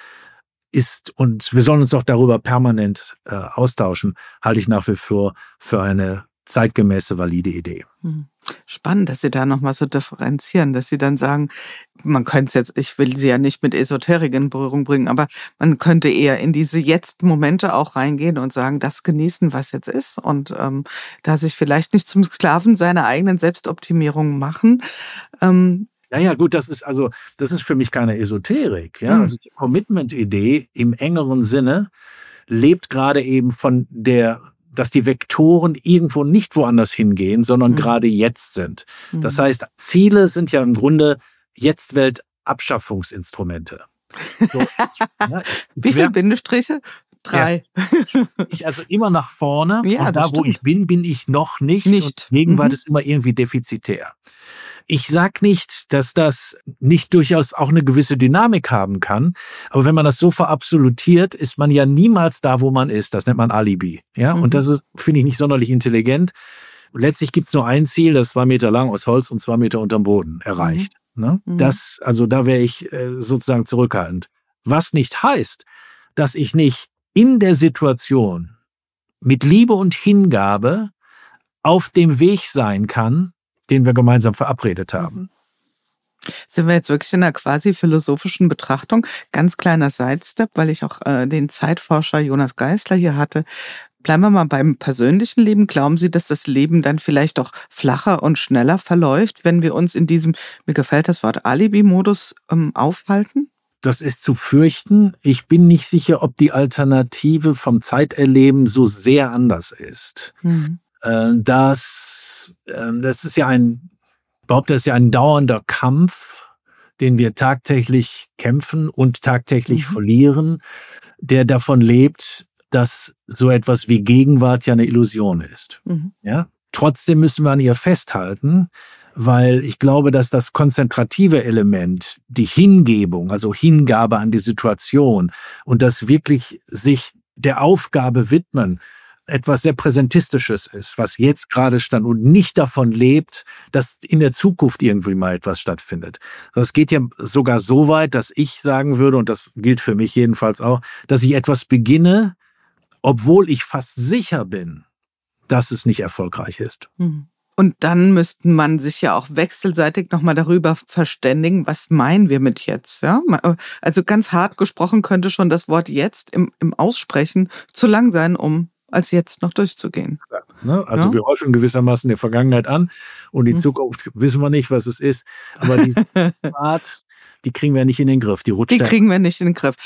Und wir sollen uns doch darüber permanent austauschen, halte ich nach wie vor für eine zeitgemäße, valide Idee. Spannend, dass Sie da nochmal so differenzieren, dass Sie dann sagen, man könnte es jetzt, ich will Sie ja nicht mit Esoterik in Berührung bringen, aber man könnte eher in diese Jetzt-Momente auch reingehen und sagen, das genießen, was jetzt ist, und da sich vielleicht nicht zum Sklaven seiner eigenen Selbstoptimierung machen. Ja, gut, das ist für mich keine Esoterik. Ja? Also die Commitment-Idee im engeren Sinne lebt gerade eben von dass die Vektoren irgendwo nicht woanders hingehen, sondern gerade jetzt sind. Das heißt, Ziele sind ja im Grunde Jetzt-Welt-Abschaffungsinstrumente. So, Wie viele Bindestriche? 3. Ja. Ich also immer nach vorne, ja, und da, wo ich bin ich noch nicht. Und Gegenwart ist immer irgendwie defizitär. Ich sag nicht, dass das nicht durchaus auch eine gewisse Dynamik haben kann, aber wenn man das so verabsolutiert, ist man ja niemals da, wo man ist. Das nennt man Alibi. Ja? Und das ist, finde ich, nicht sonderlich intelligent. Und letztlich gibt's nur ein Ziel, das 2 Meter lang aus Holz und 2 Meter unterm Boden erreicht. Ne? Da wäre ich sozusagen zurückhaltend. Was nicht heißt, dass ich nicht in der Situation mit Liebe und Hingabe auf dem Weg sein kann, den wir gemeinsam verabredet haben. Sind wir jetzt wirklich in einer quasi philosophischen Betrachtung? Ganz kleiner Sidestep, weil ich auch den Zeitforscher Jonas Geisler hier hatte. Bleiben wir mal beim persönlichen Leben. Glauben Sie, dass das Leben dann vielleicht auch flacher und schneller verläuft, wenn wir uns in diesem, mir gefällt das Wort, Alibi-Modus aufhalten? Das ist zu fürchten. Ich bin nicht sicher, ob die Alternative vom Zeiterleben so sehr anders ist. Das ist ja ein dauernder Kampf, den wir tagtäglich kämpfen und tagtäglich verlieren, der davon lebt, dass so etwas wie Gegenwart ja eine Illusion ist. Ja? Trotzdem müssen wir an ihr festhalten, weil ich glaube, dass das konzentrative Element, die Hingebung, also Hingabe an die Situation und das wirklich sich der Aufgabe widmen, etwas sehr Präsentistisches ist, was jetzt gerade stand und nicht davon lebt, dass in der Zukunft irgendwie mal etwas stattfindet. Es geht ja sogar so weit, dass ich sagen würde, und das gilt für mich jedenfalls auch, dass ich etwas beginne, obwohl ich fast sicher bin, dass es nicht erfolgreich ist. Und dann müsste man sich ja auch wechselseitig nochmal darüber verständigen, was meinen wir mit jetzt. Ja? Also ganz hart gesprochen könnte schon das Wort jetzt im Aussprechen zu lang sein, um als jetzt noch durchzugehen. Also wir horchen gewissermaßen der Vergangenheit an und die Zukunft wissen wir nicht, was es ist. Aber diese Art, die kriegen wir nicht in den Griff. Die kriegen wir nicht in den Griff.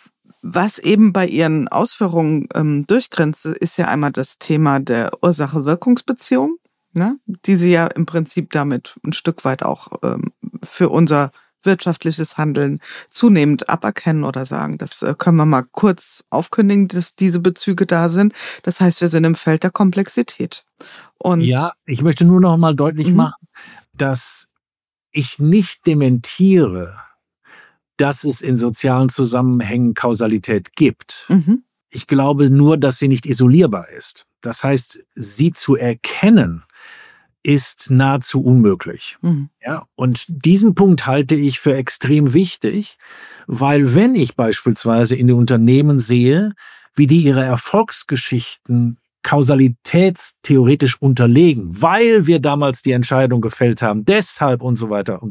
Was eben bei Ihren Ausführungen durchgrenzt, ist ja einmal das Thema der Ursache-Wirkungsbeziehung, ne? Die Sie ja im Prinzip damit ein Stück weit auch für unser wirtschaftliches Handeln zunehmend aberkennen oder sagen, das können wir mal kurz aufkündigen, dass diese Bezüge da sind. Das heißt, wir sind im Feld der Komplexität. Und ja, ich möchte nur noch mal deutlich machen, dass ich nicht dementiere, dass es in sozialen Zusammenhängen Kausalität gibt. Ich glaube nur, dass sie nicht isolierbar ist. Das heißt, sie zu erkennen, ist nahezu unmöglich. Ja, und diesen Punkt halte ich für extrem wichtig, weil wenn ich beispielsweise in den Unternehmen sehe, wie die ihre Erfolgsgeschichten kausalitätstheoretisch unterlegen, weil wir damals die Entscheidung gefällt haben, deshalb und so weiter,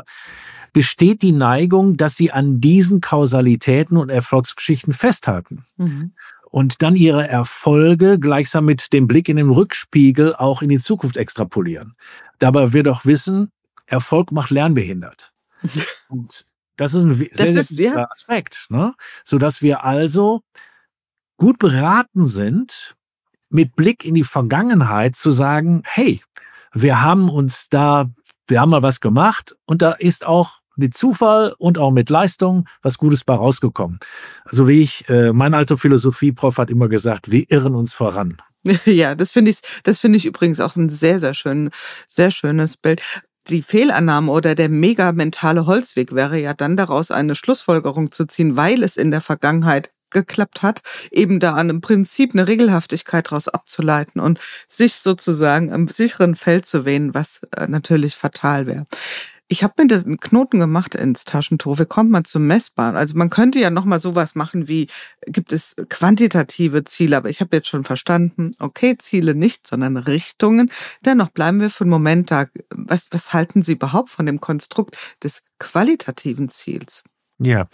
besteht die Neigung, dass sie an diesen Kausalitäten und Erfolgsgeschichten festhalten. Und dann ihre Erfolge gleichsam mit dem Blick in den Rückspiegel auch in die Zukunft extrapolieren. Dabei wir doch wissen, Erfolg macht lernbehindert. Und das ist ein sehr wichtiger Aspekt, ne? Sodass wir also gut beraten sind, mit Blick in die Vergangenheit zu sagen, hey, wir haben mal was gemacht und da ist auch mit Zufall und auch mit Leistung was Gutes bei rausgekommen. Also mein alter Philosophieprof hat immer gesagt, wir irren uns voran. Ja, das finde ich übrigens auch ein sehr, sehr schönes Bild. Die Fehlannahme oder der mega mentale Holzweg wäre ja dann daraus eine Schlussfolgerung zu ziehen, weil es in der Vergangenheit geklappt hat, eben da an einem Prinzip eine Regelhaftigkeit daraus abzuleiten und sich sozusagen im sicheren Feld zu wähnen, was natürlich fatal wäre. Ich habe mir einen Knoten gemacht ins Taschentuch. Wir kommen mal zum Messbaren. Also man könnte ja nochmal sowas machen wie, gibt es quantitative Ziele, aber ich habe jetzt schon verstanden, okay, Ziele nicht, sondern Richtungen. Dennoch bleiben wir für einen Moment da. Was halten Sie überhaupt von dem Konstrukt des qualitativen Ziels? Ja.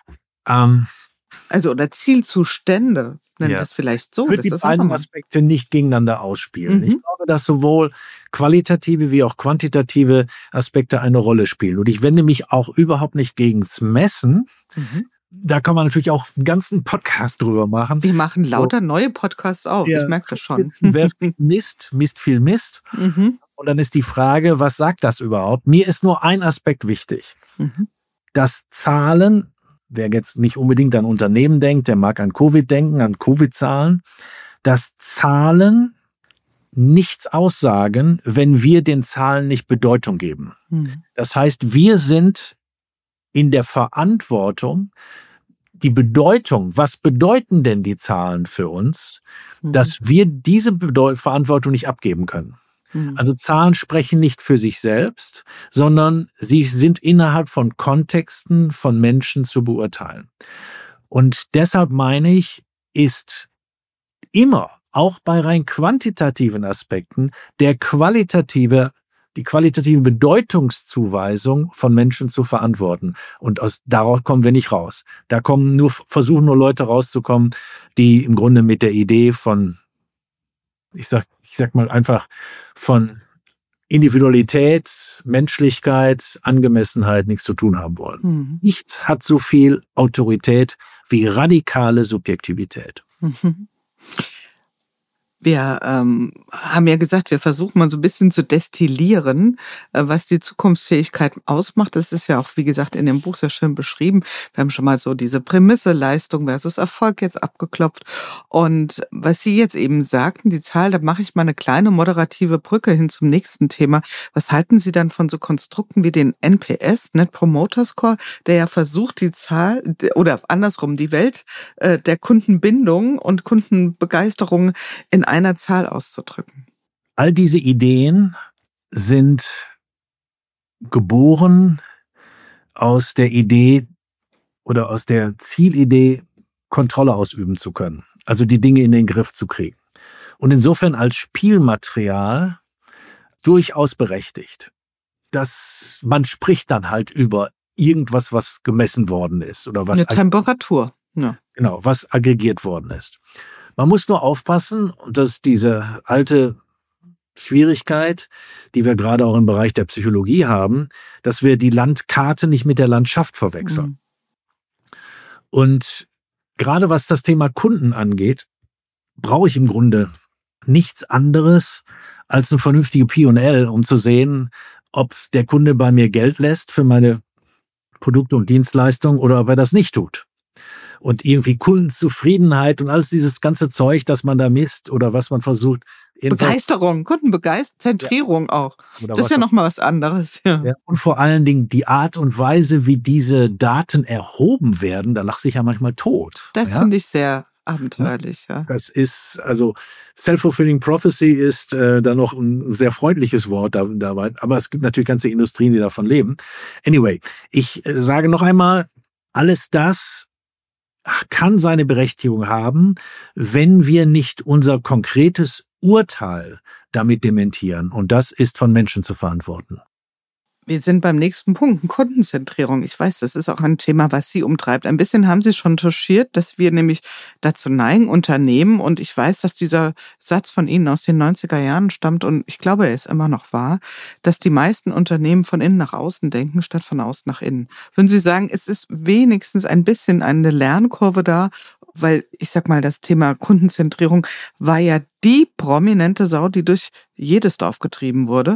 Also oder Zielzustände. Nennen wir es vielleicht so. Ich würde die beiden Aspekte nicht gegeneinander ausspielen. Ich glaube, dass sowohl qualitative wie auch quantitative Aspekte eine Rolle spielen. Und ich wende mich auch überhaupt nicht gegens Messen. Da kann man natürlich auch einen ganzen Podcast drüber machen. Wir machen lauter neue Podcasts auch. Ich merke das schon. Wer misst viel Mist. Und dann ist die Frage, was sagt das überhaupt? Mir ist nur ein Aspekt wichtig. Dass Zahlen, wer jetzt nicht unbedingt an Unternehmen denkt, der mag an Covid denken, an Covid-Zahlen, dass Zahlen nichts aussagen, wenn wir den Zahlen nicht Bedeutung geben. Das heißt, wir sind in der Verantwortung, die Bedeutung, was bedeuten denn die Zahlen für uns, dass wir diese Verantwortung nicht abgeben können. Also Zahlen sprechen nicht für sich selbst, sondern sie sind innerhalb von Kontexten von Menschen zu beurteilen. Und deshalb meine ich, ist immer, auch bei rein quantitativen Aspekten, die qualitative Bedeutungszuweisung von Menschen zu verantworten. Und daraus kommen wir nicht raus. Versuchen nur Leute rauszukommen, die im Grunde mit der Idee von, ich sag mal einfach, von Individualität, Menschlichkeit, Angemessenheit nichts zu tun haben wollen. Nichts hat so viel Autorität wie radikale Subjektivität. Wir haben ja gesagt, wir versuchen mal so ein bisschen zu destillieren, was die Zukunftsfähigkeit ausmacht. Das ist ja auch, wie gesagt, in dem Buch sehr schön beschrieben. Wir haben schon mal so diese Prämisse Leistung versus Erfolg jetzt abgeklopft. Und was Sie jetzt eben sagten, die Zahl, da mache ich mal eine kleine moderative Brücke hin zum nächsten Thema. Was halten Sie dann von so Konstrukten wie den NPS, Net Promoter Score, der ja versucht, die Zahl oder andersrum die Welt der Kundenbindung und Kundenbegeisterung in einer Zahl auszudrücken? All diese Ideen sind geboren aus der Idee oder aus der Zielidee, Kontrolle ausüben zu können. Also die Dinge in den Griff zu kriegen. Und insofern als Spielmaterial durchaus berechtigt. Man spricht dann halt über irgendwas, was gemessen worden ist. Oder was eine Temperatur. Ja. Genau, was aggregiert worden ist. Man muss nur aufpassen, und das ist diese alte Schwierigkeit, die wir gerade auch im Bereich der Psychologie haben, dass wir die Landkarte nicht mit der Landschaft verwechseln. Und gerade was das Thema Kunden angeht, brauche ich im Grunde nichts anderes als eine vernünftige P&L, um zu sehen, ob der Kunde bei mir Geld lässt für meine Produkte und Dienstleistungen oder ob er das nicht tut. Und irgendwie Kundenzufriedenheit und alles dieses ganze Zeug, das man da misst oder was man versucht. Begeisterung, Kundenbegeisterung, Zentrierung auch. Das ist ja nochmal was anderes. Ja. Ja, und vor allen Dingen die Art und Weise, wie diese Daten erhoben werden, da lache ich ja manchmal tot. Das finde ich sehr abenteuerlich. Ja. Das ist, also Self-Fulfilling Prophecy ist da noch ein sehr freundliches Wort dabei, aber es gibt natürlich ganze Industrien, die davon leben. Anyway, ich sage noch einmal, alles das kann seine Berechtigung haben, wenn wir nicht unser konkretes Urteil damit dementieren. Und das ist von Menschen zu verantworten. Wir sind beim nächsten Punkt, Kundenzentrierung. Ich weiß, das ist auch ein Thema, was Sie umtreibt. Ein bisschen haben Sie schon touchiert, dass wir nämlich dazu neigen, Unternehmen, und ich weiß, dass dieser Satz von Ihnen aus den 90er Jahren stammt und ich glaube, er ist immer noch wahr, dass die meisten Unternehmen von innen nach außen denken, statt von außen nach innen. Würden Sie sagen, es ist wenigstens ein bisschen eine Lernkurve da, weil ich sag mal, das Thema Kundenzentrierung war ja die prominente Sau, die durch jedes Dorf getrieben wurde.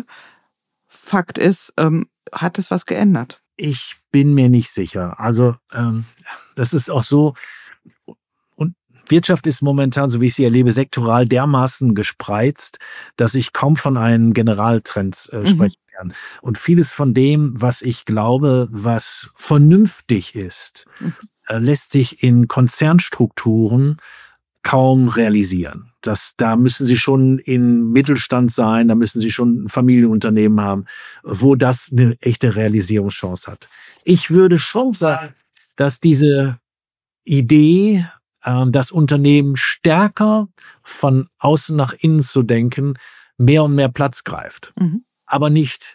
Fakt ist, hat es was geändert? Ich bin mir nicht sicher. Also das ist auch so, und Wirtschaft ist momentan, so wie ich sie erlebe, sektoral dermaßen gespreizt, dass ich kaum von einem Generaltrend sprechen kann. Und vieles von dem, was ich glaube, was vernünftig ist, lässt sich in Konzernstrukturen kaum realisieren. Da müssen Sie schon im Mittelstand sein, da müssen Sie schon ein Familienunternehmen haben, wo das eine echte Realisierungschance hat. Ich würde schon sagen, dass diese Idee, das Unternehmen stärker von außen nach innen zu denken, mehr und mehr Platz greift. Aber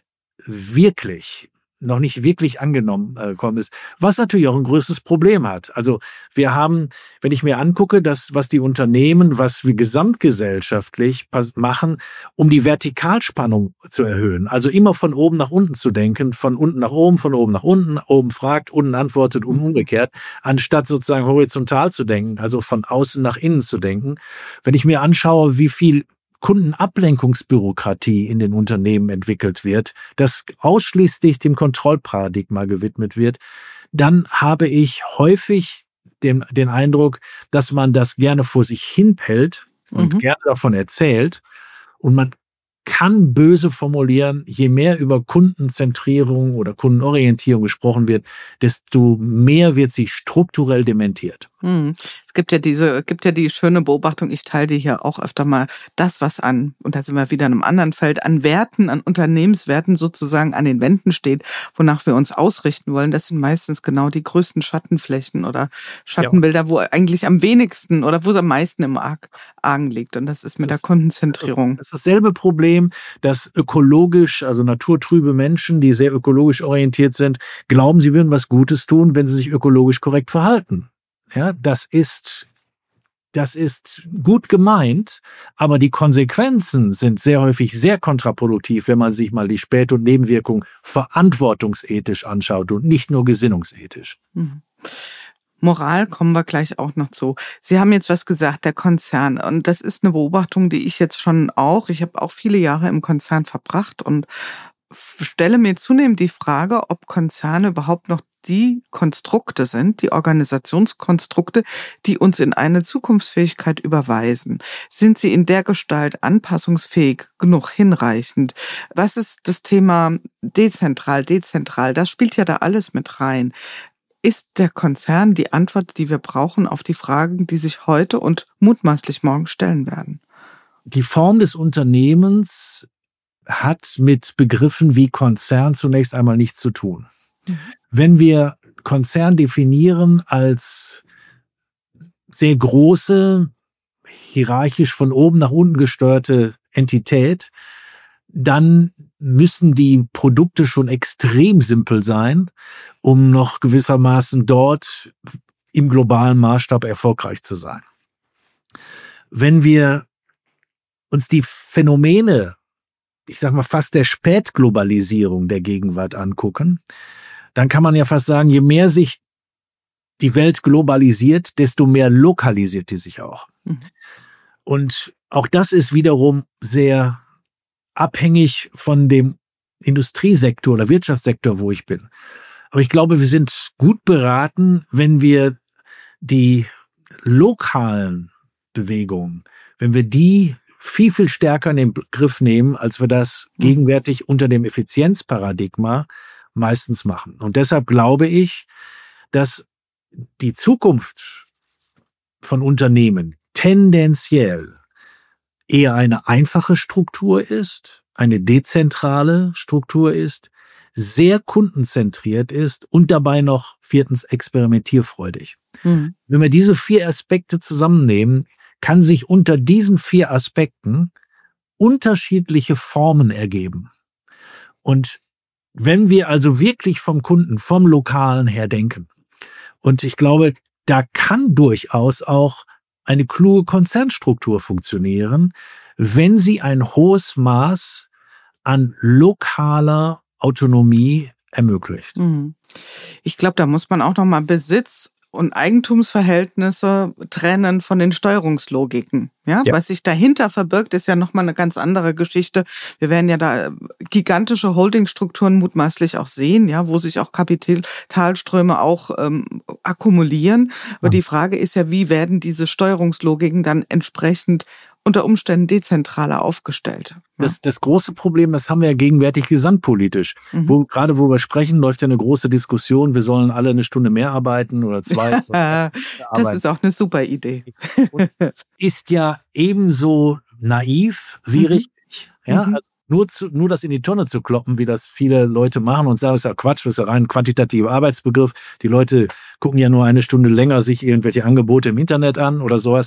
noch nicht wirklich angenommen kommen ist, was natürlich auch ein größeres Problem hat. Also wir haben, wenn ich mir angucke, was die Unternehmen, was wir gesamtgesellschaftlich machen, um die Vertikalspannung zu erhöhen, also immer von oben nach unten zu denken, von unten nach oben, von oben nach unten, oben fragt, unten antwortet und umgekehrt, anstatt sozusagen horizontal zu denken, also von außen nach innen zu denken. Wenn ich mir anschaue, wie viel Kundenablenkungsbürokratie in den Unternehmen entwickelt wird, das ausschließlich dem Kontrollparadigma gewidmet wird, dann habe ich häufig den Eindruck, dass man das gerne vor sich hinhält und gerne davon erzählt. Und man kann böse formulieren, je mehr über Kundenzentrierung oder Kundenorientierung gesprochen wird, desto mehr wird sie strukturell dementiert. Es gibt ja die schöne Beobachtung, ich teile die hier auch öfter mal, das, was und da sind wir wieder in einem anderen Feld, an Werten, an Unternehmenswerten sozusagen an den Wänden steht, wonach wir uns ausrichten wollen, das sind meistens genau die größten Schattenflächen oder Schattenbilder, wo eigentlich am wenigsten oder wo es am meisten im Argen liegt. Und das ist mit der Kundenzentrierung. Das ist dasselbe Problem, dass ökologisch, also naturtrübe Menschen, die sehr ökologisch orientiert sind, glauben, sie würden was Gutes tun, wenn sie sich ökologisch korrekt verhalten. Ja, das ist gut gemeint, aber die Konsequenzen sind sehr häufig sehr kontraproduktiv, wenn man sich mal die Spät- und Nebenwirkungen verantwortungsethisch anschaut und nicht nur gesinnungsethisch. Moral kommen wir gleich auch noch zu. Sie haben jetzt was gesagt, der Konzern. Und das ist eine Beobachtung, die ich jetzt schon ich habe auch viele Jahre im Konzern verbracht und stelle mir zunehmend die Frage, ob Konzerne überhaupt noch die Konstrukte sind, die Organisationskonstrukte, die uns in eine Zukunftsfähigkeit überweisen. Sind sie in der Gestalt anpassungsfähig genug, hinreichend? Was ist das Thema dezentral? Das spielt ja da alles mit rein. Ist der Konzern die Antwort, die wir brauchen auf die Fragen, die sich heute und mutmaßlich morgen stellen werden? Die Form des Unternehmens hat mit Begriffen wie Konzern zunächst einmal nichts zu tun. Wenn wir Konzern definieren als sehr große, hierarchisch von oben nach unten gesteuerte Entität, dann müssen die Produkte schon extrem simpel sein, um noch gewissermaßen dort im globalen Maßstab erfolgreich zu sein. Wenn wir uns die Phänomene, ich sag mal fast der Spätglobalisierung der Gegenwart angucken, dann kann man ja fast sagen, je mehr sich die Welt globalisiert, desto mehr lokalisiert die sich auch. Und auch das ist wiederum sehr abhängig von dem Industriesektor oder Wirtschaftssektor, wo ich bin. Aber ich glaube, wir sind gut beraten, wenn wir die lokalen Bewegungen, wenn wir die viel, viel stärker in den Griff nehmen, als wir das gegenwärtig unter dem Effizienzparadigma meistens machen. Und deshalb glaube ich, dass die Zukunft von Unternehmen tendenziell eher eine einfache Struktur ist, eine dezentrale Struktur ist, sehr kundenzentriert ist und dabei noch viertens experimentierfreudig. Wenn wir diese 4 Aspekte zusammennehmen, kann sich unter diesen 4 Aspekten unterschiedliche Formen ergeben. Und wenn wir also wirklich vom Kunden, vom Lokalen her denken, und ich glaube, da kann durchaus auch eine kluge Konzernstruktur funktionieren, wenn sie ein hohes Maß an lokaler Autonomie ermöglicht. Ich glaube, da muss man auch noch mal Besitz und Eigentumsverhältnisse trennen von den Steuerungslogiken. Ja? Was sich dahinter verbirgt, ist ja nochmal eine ganz andere Geschichte. Wir werden ja da gigantische Holdingstrukturen mutmaßlich auch sehen, ja, wo sich auch Kapitalströme auch akkumulieren. Aber die Frage ist ja, wie werden diese Steuerungslogiken dann entsprechend unter Umständen dezentraler aufgestellt. Das große Problem, das haben wir ja gegenwärtig gesamtpolitisch. Gerade wo wir sprechen, läuft ja eine große Diskussion, wir sollen alle eine Stunde mehr arbeiten oder 2. Das ist auch eine super Idee. Und es ist ja ebenso naiv wie richtig. Ja, also nur das in die Tonne zu kloppen, wie das viele Leute machen und sagen, das ist ja Quatsch, das ist ja rein quantitativer Arbeitsbegriff. Die Leute gucken ja nur eine Stunde länger sich irgendwelche Angebote im Internet an oder sowas.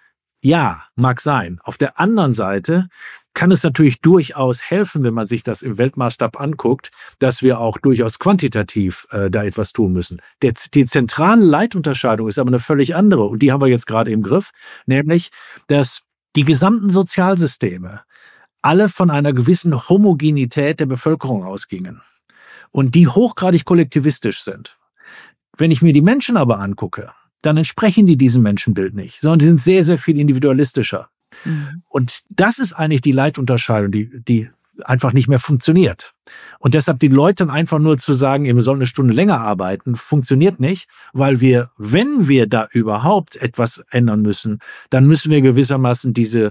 Ja, mag sein. Auf der anderen Seite kann es natürlich durchaus helfen, wenn man sich das im Weltmaßstab anguckt, dass wir auch durchaus quantitativ da etwas tun müssen. Die zentrale Leitunterscheidung ist aber eine völlig andere und die haben wir jetzt gerade im Griff, nämlich, dass die gesamten Sozialsysteme alle von einer gewissen Homogenität der Bevölkerung ausgingen und die hochgradig kollektivistisch sind. Wenn ich mir die Menschen aber angucke, dann entsprechen die diesem Menschenbild nicht, sondern die sind sehr, sehr viel individualistischer. Und das ist eigentlich die Leitunterscheidung, die einfach nicht mehr funktioniert. Und deshalb die Leuten einfach nur zu sagen, ihr sollt eine Stunde länger arbeiten, funktioniert nicht, weil wir, wenn wir da überhaupt etwas ändern müssen, dann müssen wir gewissermaßen diese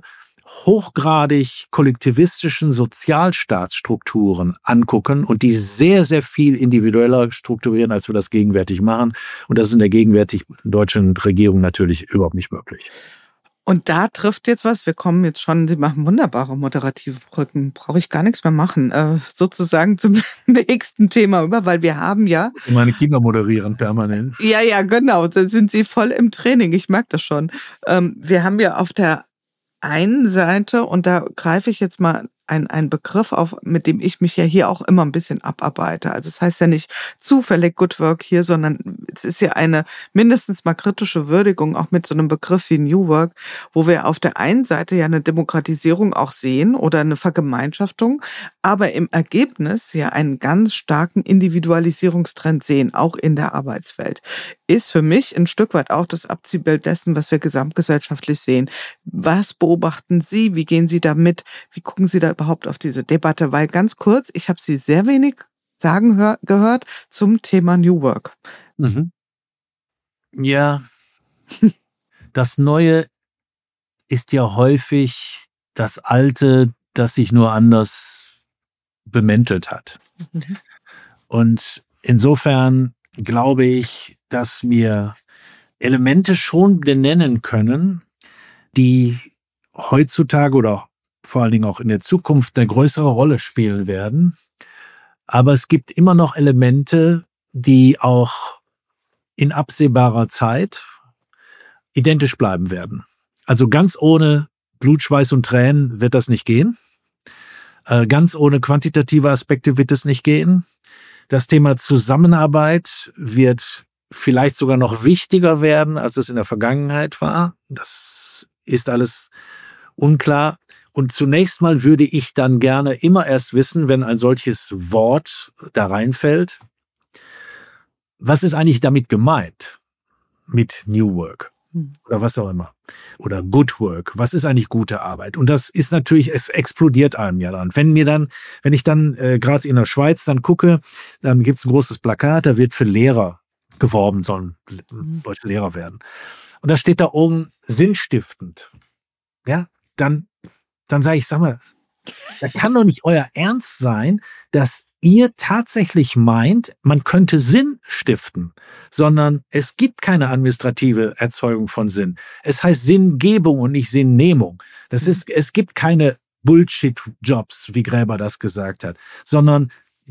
hochgradig kollektivistischen Sozialstaatsstrukturen angucken und die sehr, sehr viel individueller strukturieren, als wir das gegenwärtig machen. Und das ist in der gegenwärtig deutschen Regierung natürlich überhaupt nicht möglich. Und da trifft jetzt was, wir kommen jetzt schon, Sie machen wunderbare moderative Brücken, brauche ich gar nichts mehr machen, sozusagen zum nächsten Thema über, weil wir haben ja... Meine Kinder moderieren permanent. Ja, genau, da sind Sie voll im Training, ich merke das schon. Wir haben ja auf der einen Seite, und da greife ich jetzt mal ein Begriff, mit dem ich mich ja hier auch immer ein bisschen abarbeite. Also es heißt ja nicht zufällig Good Work hier, sondern es ist ja eine mindestens mal kritische Würdigung auch mit so einem Begriff wie New Work, wo wir auf der einen Seite ja eine Demokratisierung auch sehen oder eine Vergemeinschaftung, aber im Ergebnis ja einen ganz starken Individualisierungstrend sehen, auch in der Arbeitswelt. Ist für mich ein Stück weit auch das Abziehbild dessen, was wir gesamtgesellschaftlich sehen. Was beobachten Sie? Wie gehen Sie damit? Wie gucken Sie da überhaupt auf diese Debatte? Weil ganz kurz, ich habe Sie sehr wenig sagen gehört zum Thema New Work. Mhm. Ja, das Neue ist ja häufig das Alte, das sich nur anders bemäntelt hat. Mhm. Und insofern glaube ich, dass wir Elemente schon benennen können, die heutzutage oder vor allen Dingen auch in der Zukunft eine größere Rolle spielen werden. Aber es gibt immer noch Elemente, die auch in absehbarer Zeit identisch bleiben werden. Also ganz ohne Blut, Schweiß und Tränen wird das nicht gehen. Ganz ohne quantitative Aspekte wird es nicht gehen. Das Thema Zusammenarbeit wird vielleicht sogar noch wichtiger werden, als es in der Vergangenheit war. Das ist alles unklar. Und zunächst mal würde ich dann gerne immer erst wissen, wenn ein solches Wort da reinfällt, was ist eigentlich damit gemeint mit New Work oder was auch immer oder Good Work? Was ist eigentlich gute Arbeit? Und das ist natürlich, es explodiert einem ja dann. Wenn ich dann gerade in der Schweiz dann gucke, dann gibt es ein großes Plakat, da wird für Lehrer geworben, sollen Leute Lehrer werden. Und da steht da oben sinnstiftend. Ja, dann sage ich, sag mal, da kann doch nicht euer Ernst sein, dass ihr tatsächlich meint, man könnte Sinn stiften, sondern es gibt keine administrative Erzeugung von Sinn. Es heißt Sinngebung und nicht Sinnnehmung. Es gibt keine Bullshit-Jobs, wie Gräber das gesagt hat, sondern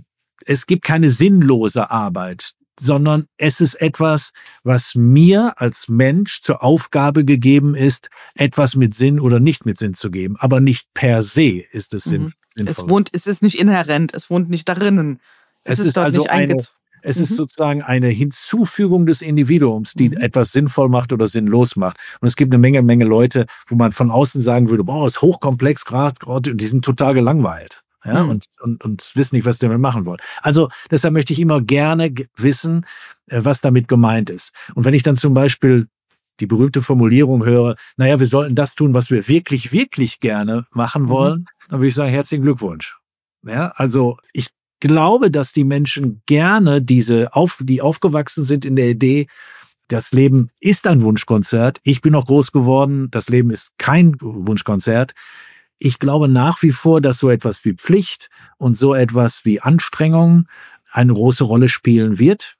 es gibt keine sinnlose Arbeit, sondern es ist etwas, was mir als Mensch zur Aufgabe gegeben ist, etwas mit Sinn oder nicht mit Sinn zu geben. Aber nicht per se ist es sinnvoll. Es ist nicht inhärent, es wohnt nicht darinnen. Es ist dort also nicht eingezogen. Es ist sozusagen eine Hinzufügung des Individuums, die etwas sinnvoll macht oder sinnlos macht. Und es gibt eine Menge Leute, wo man von außen sagen würde, boah, das ist hochkomplex, gerade, die sind total gelangweilt. Ja, und wissen nicht, was die damit machen wollen. Also deshalb möchte ich immer gerne wissen, was damit gemeint ist. Und wenn ich dann zum Beispiel die berühmte Formulierung höre, naja, wir sollten das tun, was wir wirklich, wirklich gerne machen wollen, dann würde ich sagen, herzlichen Glückwunsch. Ja, also ich glaube, dass die Menschen gerne die aufgewachsen sind in der Idee, das Leben ist ein Wunschkonzert. Ich bin noch groß geworden, das Leben ist kein Wunschkonzert. Ich glaube nach wie vor, dass so etwas wie Pflicht und so etwas wie Anstrengung eine große Rolle spielen wird.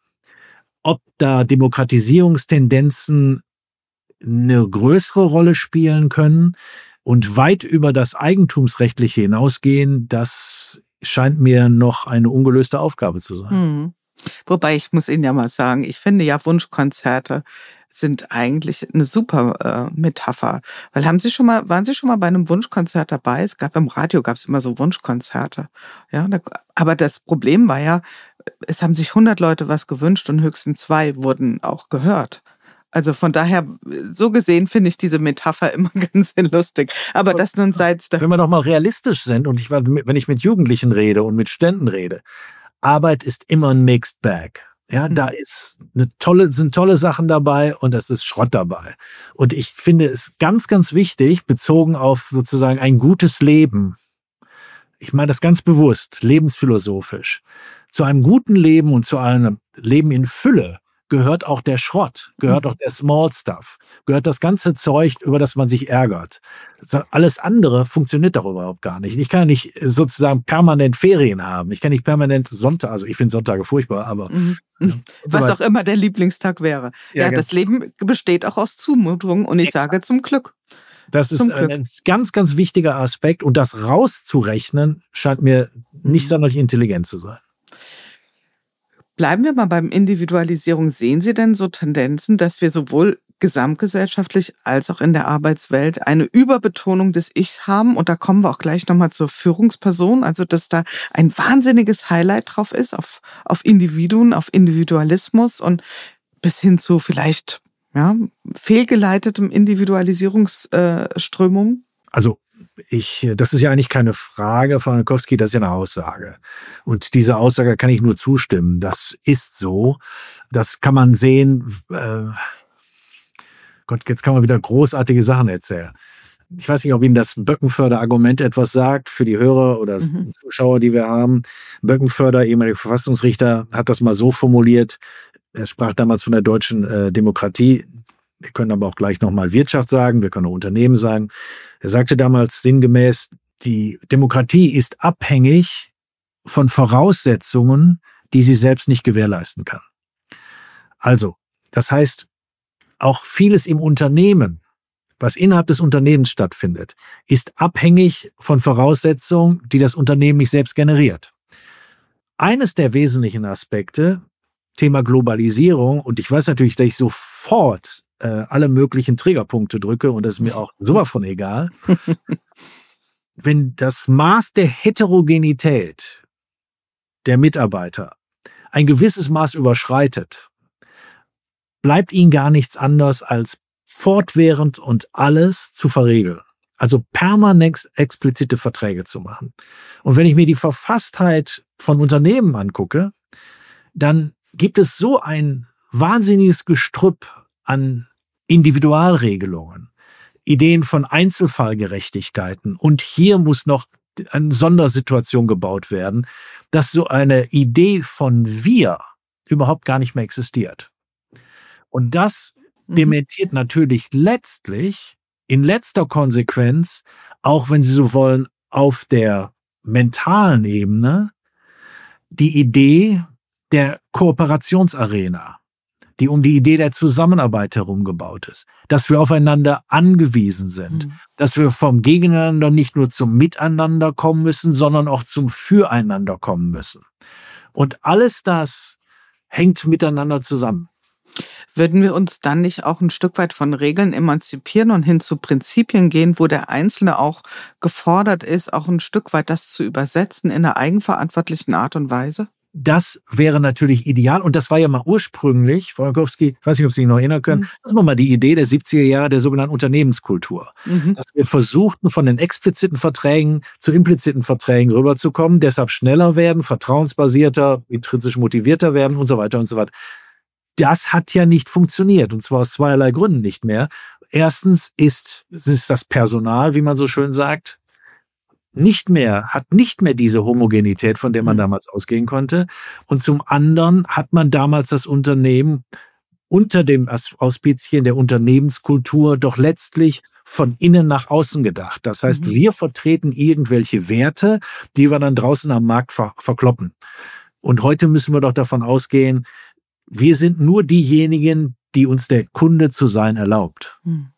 Ob da Demokratisierungstendenzen eine größere Rolle spielen können und weit über das Eigentumsrechtliche hinausgehen, das scheint mir noch eine ungelöste Aufgabe zu sein. Wobei ich muss Ihnen ja mal sagen, ich finde ja Wunschkonzerte sind eigentlich eine super Metapher. Weil waren Sie schon mal bei einem Wunschkonzert dabei? Im Radio gab es immer so Wunschkonzerte. Ja, aber das Problem war ja, es haben sich 100 Leute was gewünscht und höchstens 2 wurden auch gehört. Also von daher, so gesehen finde ich diese Metapher immer ganz lustig. Aber das nun seit's da. Wenn wir doch mal realistisch sind und wenn ich mit Jugendlichen rede und mit Ständen rede, Arbeit ist immer ein Mixed Bag. Ja, da sind tolle Sachen dabei und es ist Schrott dabei. Und ich finde es ganz, ganz wichtig, bezogen auf sozusagen ein gutes Leben. Ich meine das ganz bewusst, lebensphilosophisch. Zu einem guten Leben und zu einem Leben in Fülle gehört auch der Schrott, gehört auch der Small Stuff, gehört das ganze Zeug, über das man sich ärgert. Alles andere funktioniert doch überhaupt gar nicht. Ich kann ja nicht sozusagen permanent Ferien haben. Ich kann nicht permanent Sonntag, also ich finde Sonntage furchtbar, aber... Was auch immer der Lieblingstag wäre. Ja, das Leben besteht auch aus Zumutungen und ich sage zum Glück. Das ist ein ganz, ganz wichtiger Aspekt und das rauszurechnen scheint mir nicht sonderlich intelligent zu sein. Bleiben wir mal beim Individualisierung. Sehen Sie denn so Tendenzen, dass wir sowohl gesamtgesellschaftlich als auch in der Arbeitswelt eine Überbetonung des Ichs haben. Und da kommen wir auch gleich nochmal zur Führungsperson. Also dass da ein wahnsinniges Highlight drauf ist auf Individuen, auf Individualismus und bis hin zu vielleicht fehlgeleitetem Individualisierungsströmung. Also das ist ja eigentlich keine Frage, Frau Jankowski, das ist ja eine Aussage. Und diese Aussage kann ich nur zustimmen. Das ist so. Das kann man sehen. Gott, jetzt kann man wieder großartige Sachen erzählen. Ich weiß nicht, ob Ihnen das Böckenförder-Argument etwas sagt für die Hörer oder Zuschauer, die wir haben. Böckenförder, ehemaliger Verfassungsrichter, hat das mal so formuliert. Er sprach damals von der deutschen Demokratie. Wir können aber auch gleich nochmal Wirtschaft sagen, wir können auch Unternehmen sagen. Er sagte damals sinngemäß, die Demokratie ist abhängig von Voraussetzungen, die sie selbst nicht gewährleisten kann. Also, das heißt, auch vieles im Unternehmen, was innerhalb des Unternehmens stattfindet, ist abhängig von Voraussetzungen, die das Unternehmen nicht selbst generiert. Eines der wesentlichen Aspekte, Thema Globalisierung, und ich weiß natürlich, dass ich sofort alle möglichen Triggerpunkte drücke und das ist mir auch sowas von egal. Wenn das Maß der Heterogenität der Mitarbeiter ein gewisses Maß überschreitet, bleibt ihnen gar nichts anderes als fortwährend und alles zu verregeln. Also permanent explizite Verträge zu machen. Und wenn ich mir die Verfasstheit von Unternehmen angucke, dann gibt es so ein wahnsinniges Gestrüpp an Individualregelungen, Ideen von Einzelfallgerechtigkeiten und hier muss noch eine Sondersituation gebaut werden, dass so eine Idee von wir überhaupt gar nicht mehr existiert. Und das dementiert natürlich letztlich, in letzter Konsequenz, auch wenn Sie so wollen, auf der mentalen Ebene, die Idee der Kooperationsarena, die um die Idee der Zusammenarbeit herum gebaut ist, dass wir aufeinander angewiesen sind, dass wir vom Gegeneinander nicht nur zum Miteinander kommen müssen, sondern auch zum Füreinander kommen müssen. Und alles das hängt miteinander zusammen. Würden wir uns dann nicht auch ein Stück weit von Regeln emanzipieren und hin zu Prinzipien gehen, wo der Einzelne auch gefordert ist, auch ein Stück weit das zu übersetzen in einer eigenverantwortlichen Art und Weise? Das wäre natürlich ideal. Und das war ja mal ursprünglich, Frau Jankowski, ich weiß nicht, ob Sie sich noch erinnern können, das war mal die Idee der 70er Jahre der sogenannten Unternehmenskultur. Dass wir versuchten, von den expliziten Verträgen zu impliziten Verträgen rüberzukommen, deshalb schneller werden, vertrauensbasierter, intrinsisch motivierter werden und so weiter und so weiter. Das hat ja nicht funktioniert, und zwar aus zweierlei Gründen nicht mehr. Erstens ist das Personal, wie man so schön sagt, hat nicht mehr diese Homogenität, von der man damals ausgehen konnte. Und zum anderen hat man damals das Unternehmen unter dem Auspizien der Unternehmenskultur doch letztlich von innen nach außen gedacht. Das heißt, wir vertreten irgendwelche Werte, die wir dann draußen am Markt verkloppen. Und heute müssen wir doch davon ausgehen, wir sind nur diejenigen, die uns der Kunde zu sein erlaubt.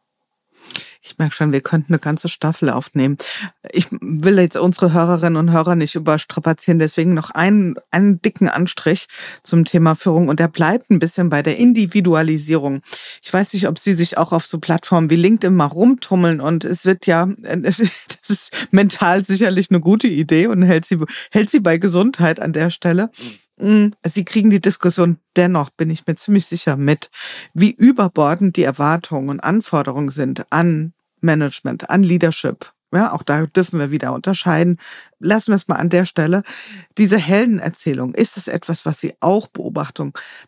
Ich merke schon, wir könnten eine ganze Staffel aufnehmen. Ich will jetzt unsere Hörerinnen und Hörer nicht überstrapazieren, deswegen noch einen dicken Anstrich zum Thema Führung und der bleibt ein bisschen bei der Individualisierung. Ich weiß nicht, ob Sie sich auch auf so Plattformen wie LinkedIn mal rumtummeln und es wird das ist mental sicherlich eine gute Idee und hält sie bei Gesundheit an der Stelle. Sie kriegen die Diskussion dennoch, bin ich mir ziemlich sicher, mit, wie überbordend die Erwartungen und Anforderungen sind an Management, an Leadership. Ja, auch da dürfen wir wieder unterscheiden. Lassen wir es mal an der Stelle. Diese Heldenerzählung, ist das etwas, was Sie auch beobachten?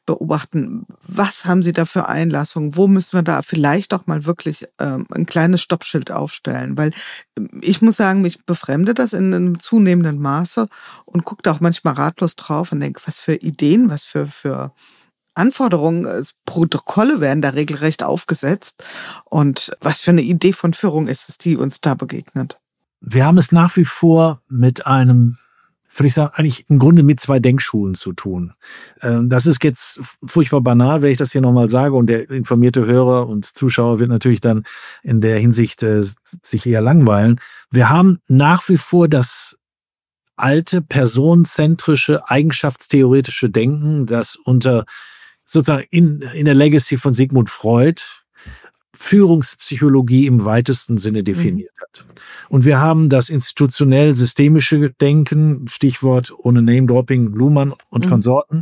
Was haben Sie da für Einlassungen? Wo müssen wir da vielleicht auch mal wirklich ein kleines Stoppschild aufstellen? Weil ich muss sagen, mich befremdet das in einem zunehmenden Maße und gucke da auch manchmal ratlos drauf und denke, was für Ideen, was für Anforderungen, Protokolle werden da regelrecht aufgesetzt. Und was für eine Idee von Führung ist es, die uns da begegnet? Wir haben es nach wie vor mit einem, würde ich sagen, eigentlich im Grunde mit zwei Denkschulen zu tun. Das ist jetzt furchtbar banal, wenn ich das hier nochmal sage. Und der informierte Hörer und Zuschauer wird natürlich dann in der Hinsicht sich eher langweilen. Wir haben nach wie vor das alte, personenzentrische, eigenschaftstheoretische Denken, das unter sozusagen in der Legacy von Sigmund Freud Führungspsychologie im weitesten Sinne definiert hat. Und wir haben das institutionell-systemische Denken, Stichwort ohne Name-Dropping, Luhmann und Konsorten,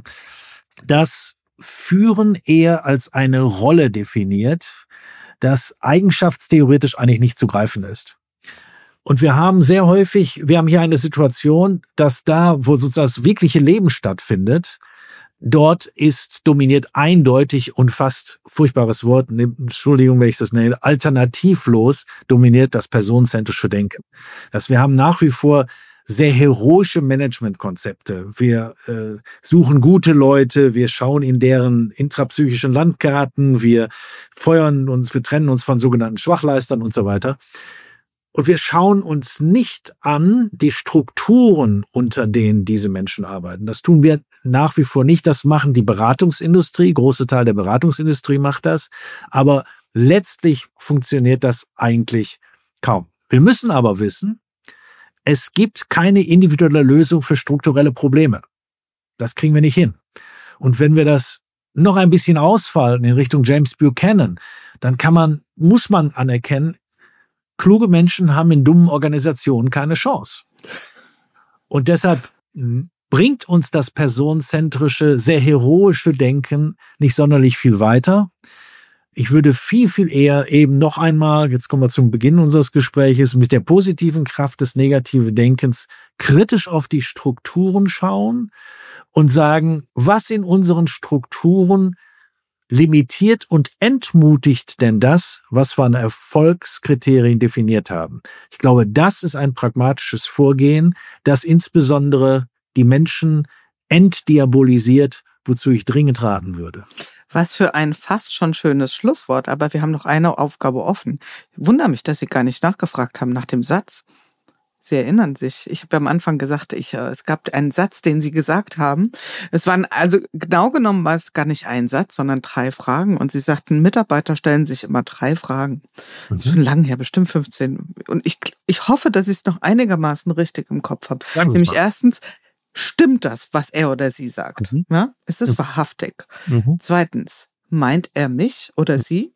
das Führen eher als eine Rolle definiert, das eigenschaftstheoretisch eigentlich nicht zu greifen ist. Und wir haben sehr häufig, wir haben hier eine Situation, dass da, wo sozusagen das wirkliche Leben stattfindet, dort dominiert eindeutig und fast, furchtbares Wort, Entschuldigung, wenn ich das nenne, alternativlos dominiert das personenzentrische Denken. Wir haben nach wie vor sehr heroische Managementkonzepte. Wir suchen gute Leute, wir schauen in deren intrapsychischen Landkarten, wir trennen uns von sogenannten Schwachleistern und so weiter. Und wir schauen uns nicht an die Strukturen, unter denen diese Menschen arbeiten. Das tun wir nach wie vor nicht. Das machen die Beratungsindustrie. Große Teil der Beratungsindustrie macht das. Aber letztlich funktioniert das eigentlich kaum. Wir müssen aber wissen, es gibt keine individuelle Lösung für strukturelle Probleme. Das kriegen wir nicht hin. Und wenn wir das noch ein bisschen ausfalten in Richtung James Buchanan, dann muss man anerkennen, kluge Menschen haben in dummen Organisationen keine Chance. Und deshalb bringt uns das personenzentrische, sehr heroische Denken nicht sonderlich viel weiter. Ich würde viel, viel eher eben noch einmal, jetzt kommen wir zum Beginn unseres Gespräches, mit der positiven Kraft des negativen Denkens kritisch auf die Strukturen schauen und sagen, was in unseren Strukturen limitiert und entmutigt denn das, was wir an Erfolgskriterien definiert haben. Ich glaube, das ist ein pragmatisches Vorgehen, das insbesondere die Menschen entdiabolisiert, wozu ich dringend raten würde. Was für ein fast schon schönes Schlusswort, aber wir haben noch eine Aufgabe offen. Ich wundere mich, dass Sie gar nicht nachgefragt haben nach dem Satz. Sie erinnern sich, ich habe am Anfang gesagt, es gab einen Satz, den Sie gesagt haben. Also genau genommen war es gar nicht ein Satz, sondern 3 Fragen. Und Sie sagten, Mitarbeiter stellen sich immer 3 Fragen. Das ist schon lange her, bestimmt 15. Und ich hoffe, dass ich es noch einigermaßen richtig im Kopf habe. Nämlich erstens, stimmt das, was er oder sie sagt? Ja? Ist es wahrhaftig? Zweitens, meint er mich oder sie?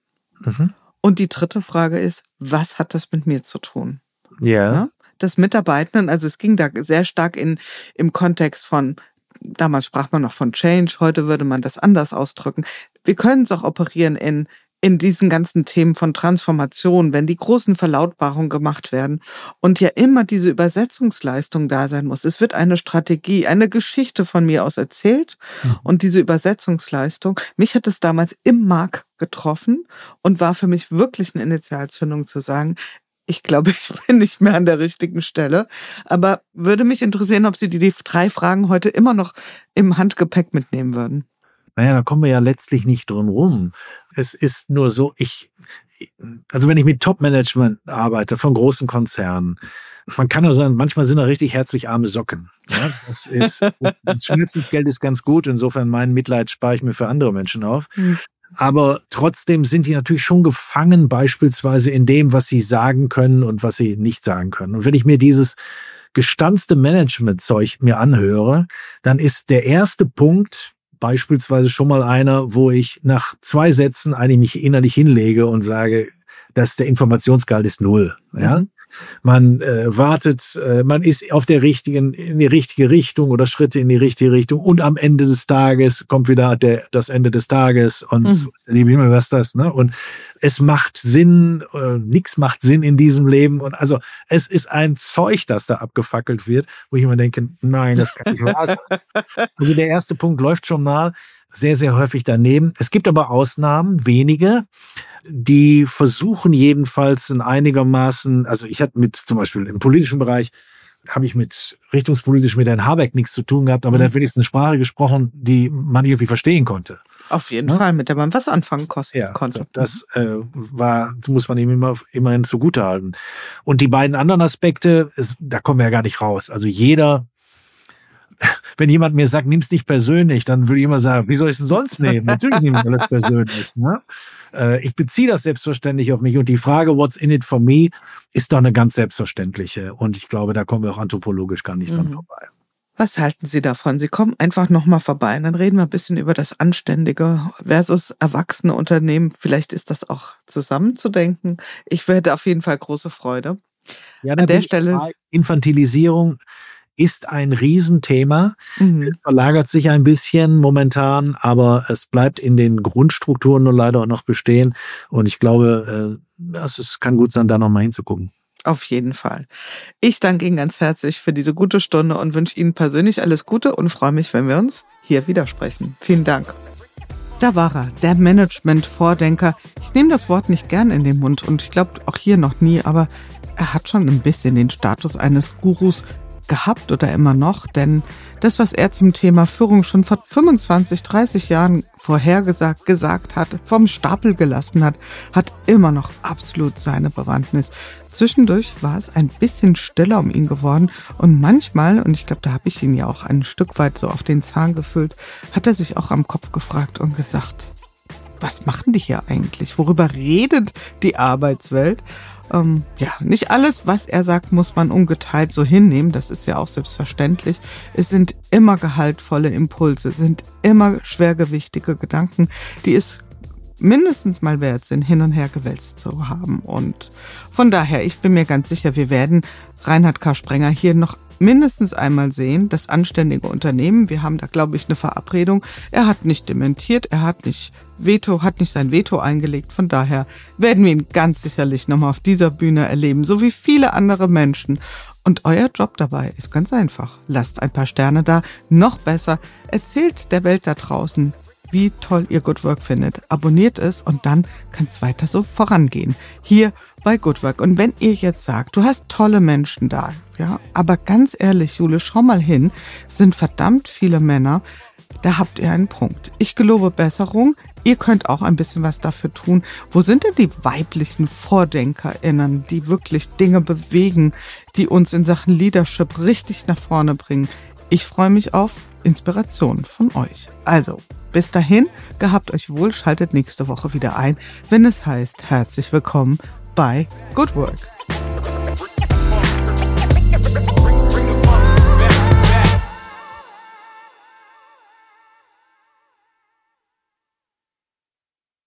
Und die 3. Frage ist, was hat das mit mir zu tun? Ja? Das Mitarbeitenden, also es ging da sehr stark im Kontext von, damals sprach man noch von Change, heute würde man das anders ausdrücken. Wir können es auch operieren in diesen ganzen Themen von Transformation, wenn die großen Verlautbarungen gemacht werden und ja immer diese Übersetzungsleistung da sein muss. Es wird eine Strategie, eine Geschichte von mir aus erzählt und diese Übersetzungsleistung, mich hat es damals im Mark getroffen und war für mich wirklich eine Initialzündung zu sagen, ich glaube, ich bin nicht mehr an der richtigen Stelle. Aber würde mich interessieren, ob Sie die 3 Fragen heute immer noch im Handgepäck mitnehmen würden. Naja, da kommen wir ja letztlich nicht drum rum. Es ist nur so, also wenn ich mit Top-Management arbeite von großen Konzernen, man kann nur sagen, manchmal sind da richtig herzlich arme Socken. Ja, das Schmerzensgeld ist ganz gut. Insofern mein Mitleid spare ich mir für andere Menschen auf. Aber trotzdem sind die natürlich schon gefangen, beispielsweise in dem, was sie sagen können und was sie nicht sagen können. Und wenn ich mir dieses gestanzte Management-Zeug mir anhöre, dann ist der erste Punkt beispielsweise schon mal einer, wo ich nach 2 Sätzen eigentlich mich innerlich hinlege und sage, dass der Informationsgehalt ist 0. Ja? Man wartet, man ist in die richtige Richtung oder Schritte in die richtige Richtung und am Ende des Tages kommt wieder das Ende des Tages und liebe Himmel, was ist das, ne? Und es macht Sinn, nichts macht Sinn in diesem Leben und also es ist ein Zeug, das da abgefackelt wird, wo ich immer denke, nein, das kann nicht wahr sein. Also der erste Punkt läuft schon mal sehr, sehr häufig daneben. Es gibt aber Ausnahmen, wenige, die versuchen jedenfalls in einigermaßen, also ich hatte zum Beispiel im politischen Bereich, habe ich richtungspolitisch mit Herrn Habeck nichts zu tun gehabt, aber der hat wenigstens eine Sprache gesprochen, die man irgendwie verstehen konnte. Auf jeden Fall, mit der man was anfangen konnte. Das muss man ihm immerhin zugutehalten. Und die beiden anderen Aspekte, da kommen wir ja gar nicht raus. Also wenn jemand mir sagt, nimm's nicht persönlich, dann würde ich immer sagen, wie soll ich es denn sonst nehmen? Natürlich nehme ich alles persönlich. Ne? Ich beziehe das selbstverständlich auf mich. Und die Frage, what's in it for me, ist doch eine ganz selbstverständliche. Und ich glaube, da kommen wir auch anthropologisch gar nicht dran vorbei. Was halten Sie davon? Sie kommen einfach nochmal vorbei und dann reden wir ein bisschen über das anständige versus erwachsene Unternehmen. Vielleicht ist das auch zusammenzudenken. Ich werde auf jeden Fall große Freude. Ja, An der Stelle Infantilisierung ist ein Riesenthema. Es verlagert sich ein bisschen momentan, aber es bleibt in den Grundstrukturen nur leider noch bestehen. Und ich glaube, es kann gut sein, da nochmal hinzugucken. Auf jeden Fall. Ich danke Ihnen ganz herzlich für diese gute Stunde und wünsche Ihnen persönlich alles Gute und freue mich, wenn wir uns hier widersprechen. Vielen Dank. Da war er, der Management-Vordenker. Ich nehme das Wort nicht gern in den Mund und ich glaube auch hier noch nie, aber er hat schon ein bisschen den Status eines Gurus gehabt oder immer noch, denn das, was er zum Thema Führung schon vor 25, 30 Jahren gesagt hat, vom Stapel gelassen hat, hat immer noch absolut seine Bewandtnis. Zwischendurch war es ein bisschen stiller um ihn geworden und manchmal, und ich glaube, da habe ich ihn ja auch ein Stück weit so auf den Zahn gefühlt, hat er sich auch am Kopf gefragt und gesagt, was machen die hier eigentlich? Worüber redet die Arbeitswelt? Nicht alles, was er sagt, muss man ungeteilt so hinnehmen. Das ist ja auch selbstverständlich. Es sind immer gehaltvolle Impulse, sind immer schwergewichtige Gedanken, die es mindestens mal wert sind, hin und her gewälzt zu haben. Und von daher, ich bin mir ganz sicher, wir werden Reinhard K. Sprenger hier noch mindestens einmal sehen, das anständige Unternehmen. Wir haben da, glaube ich, eine Verabredung. Er hat nicht dementiert, er hat nicht sein Veto eingelegt. Von daher werden wir ihn ganz sicherlich nochmal auf dieser Bühne erleben, so wie viele andere Menschen. Und euer Job dabei ist ganz einfach. Lasst ein paar Sterne da, noch besser. Erzählt der Welt da draußen, wie toll ihr Good Work findet. Abonniert es und dann kann es weiter so vorangehen. Hier bei Good Work. Und wenn ihr jetzt sagt, du hast tolle Menschen da, ja, aber ganz ehrlich, Jule, schau mal hin, es sind verdammt viele Männer, da habt ihr einen Punkt. Ich gelobe Besserung. Ihr könnt auch ein bisschen was dafür tun. Wo sind denn die weiblichen VordenkerInnen, die wirklich Dinge bewegen, die uns in Sachen Leadership richtig nach vorne bringen? Ich freue mich auf Inspiration von euch. Also, bis dahin, gehabt euch wohl, schaltet nächste Woche wieder ein, wenn es heißt, herzlich willkommen bei Good Work.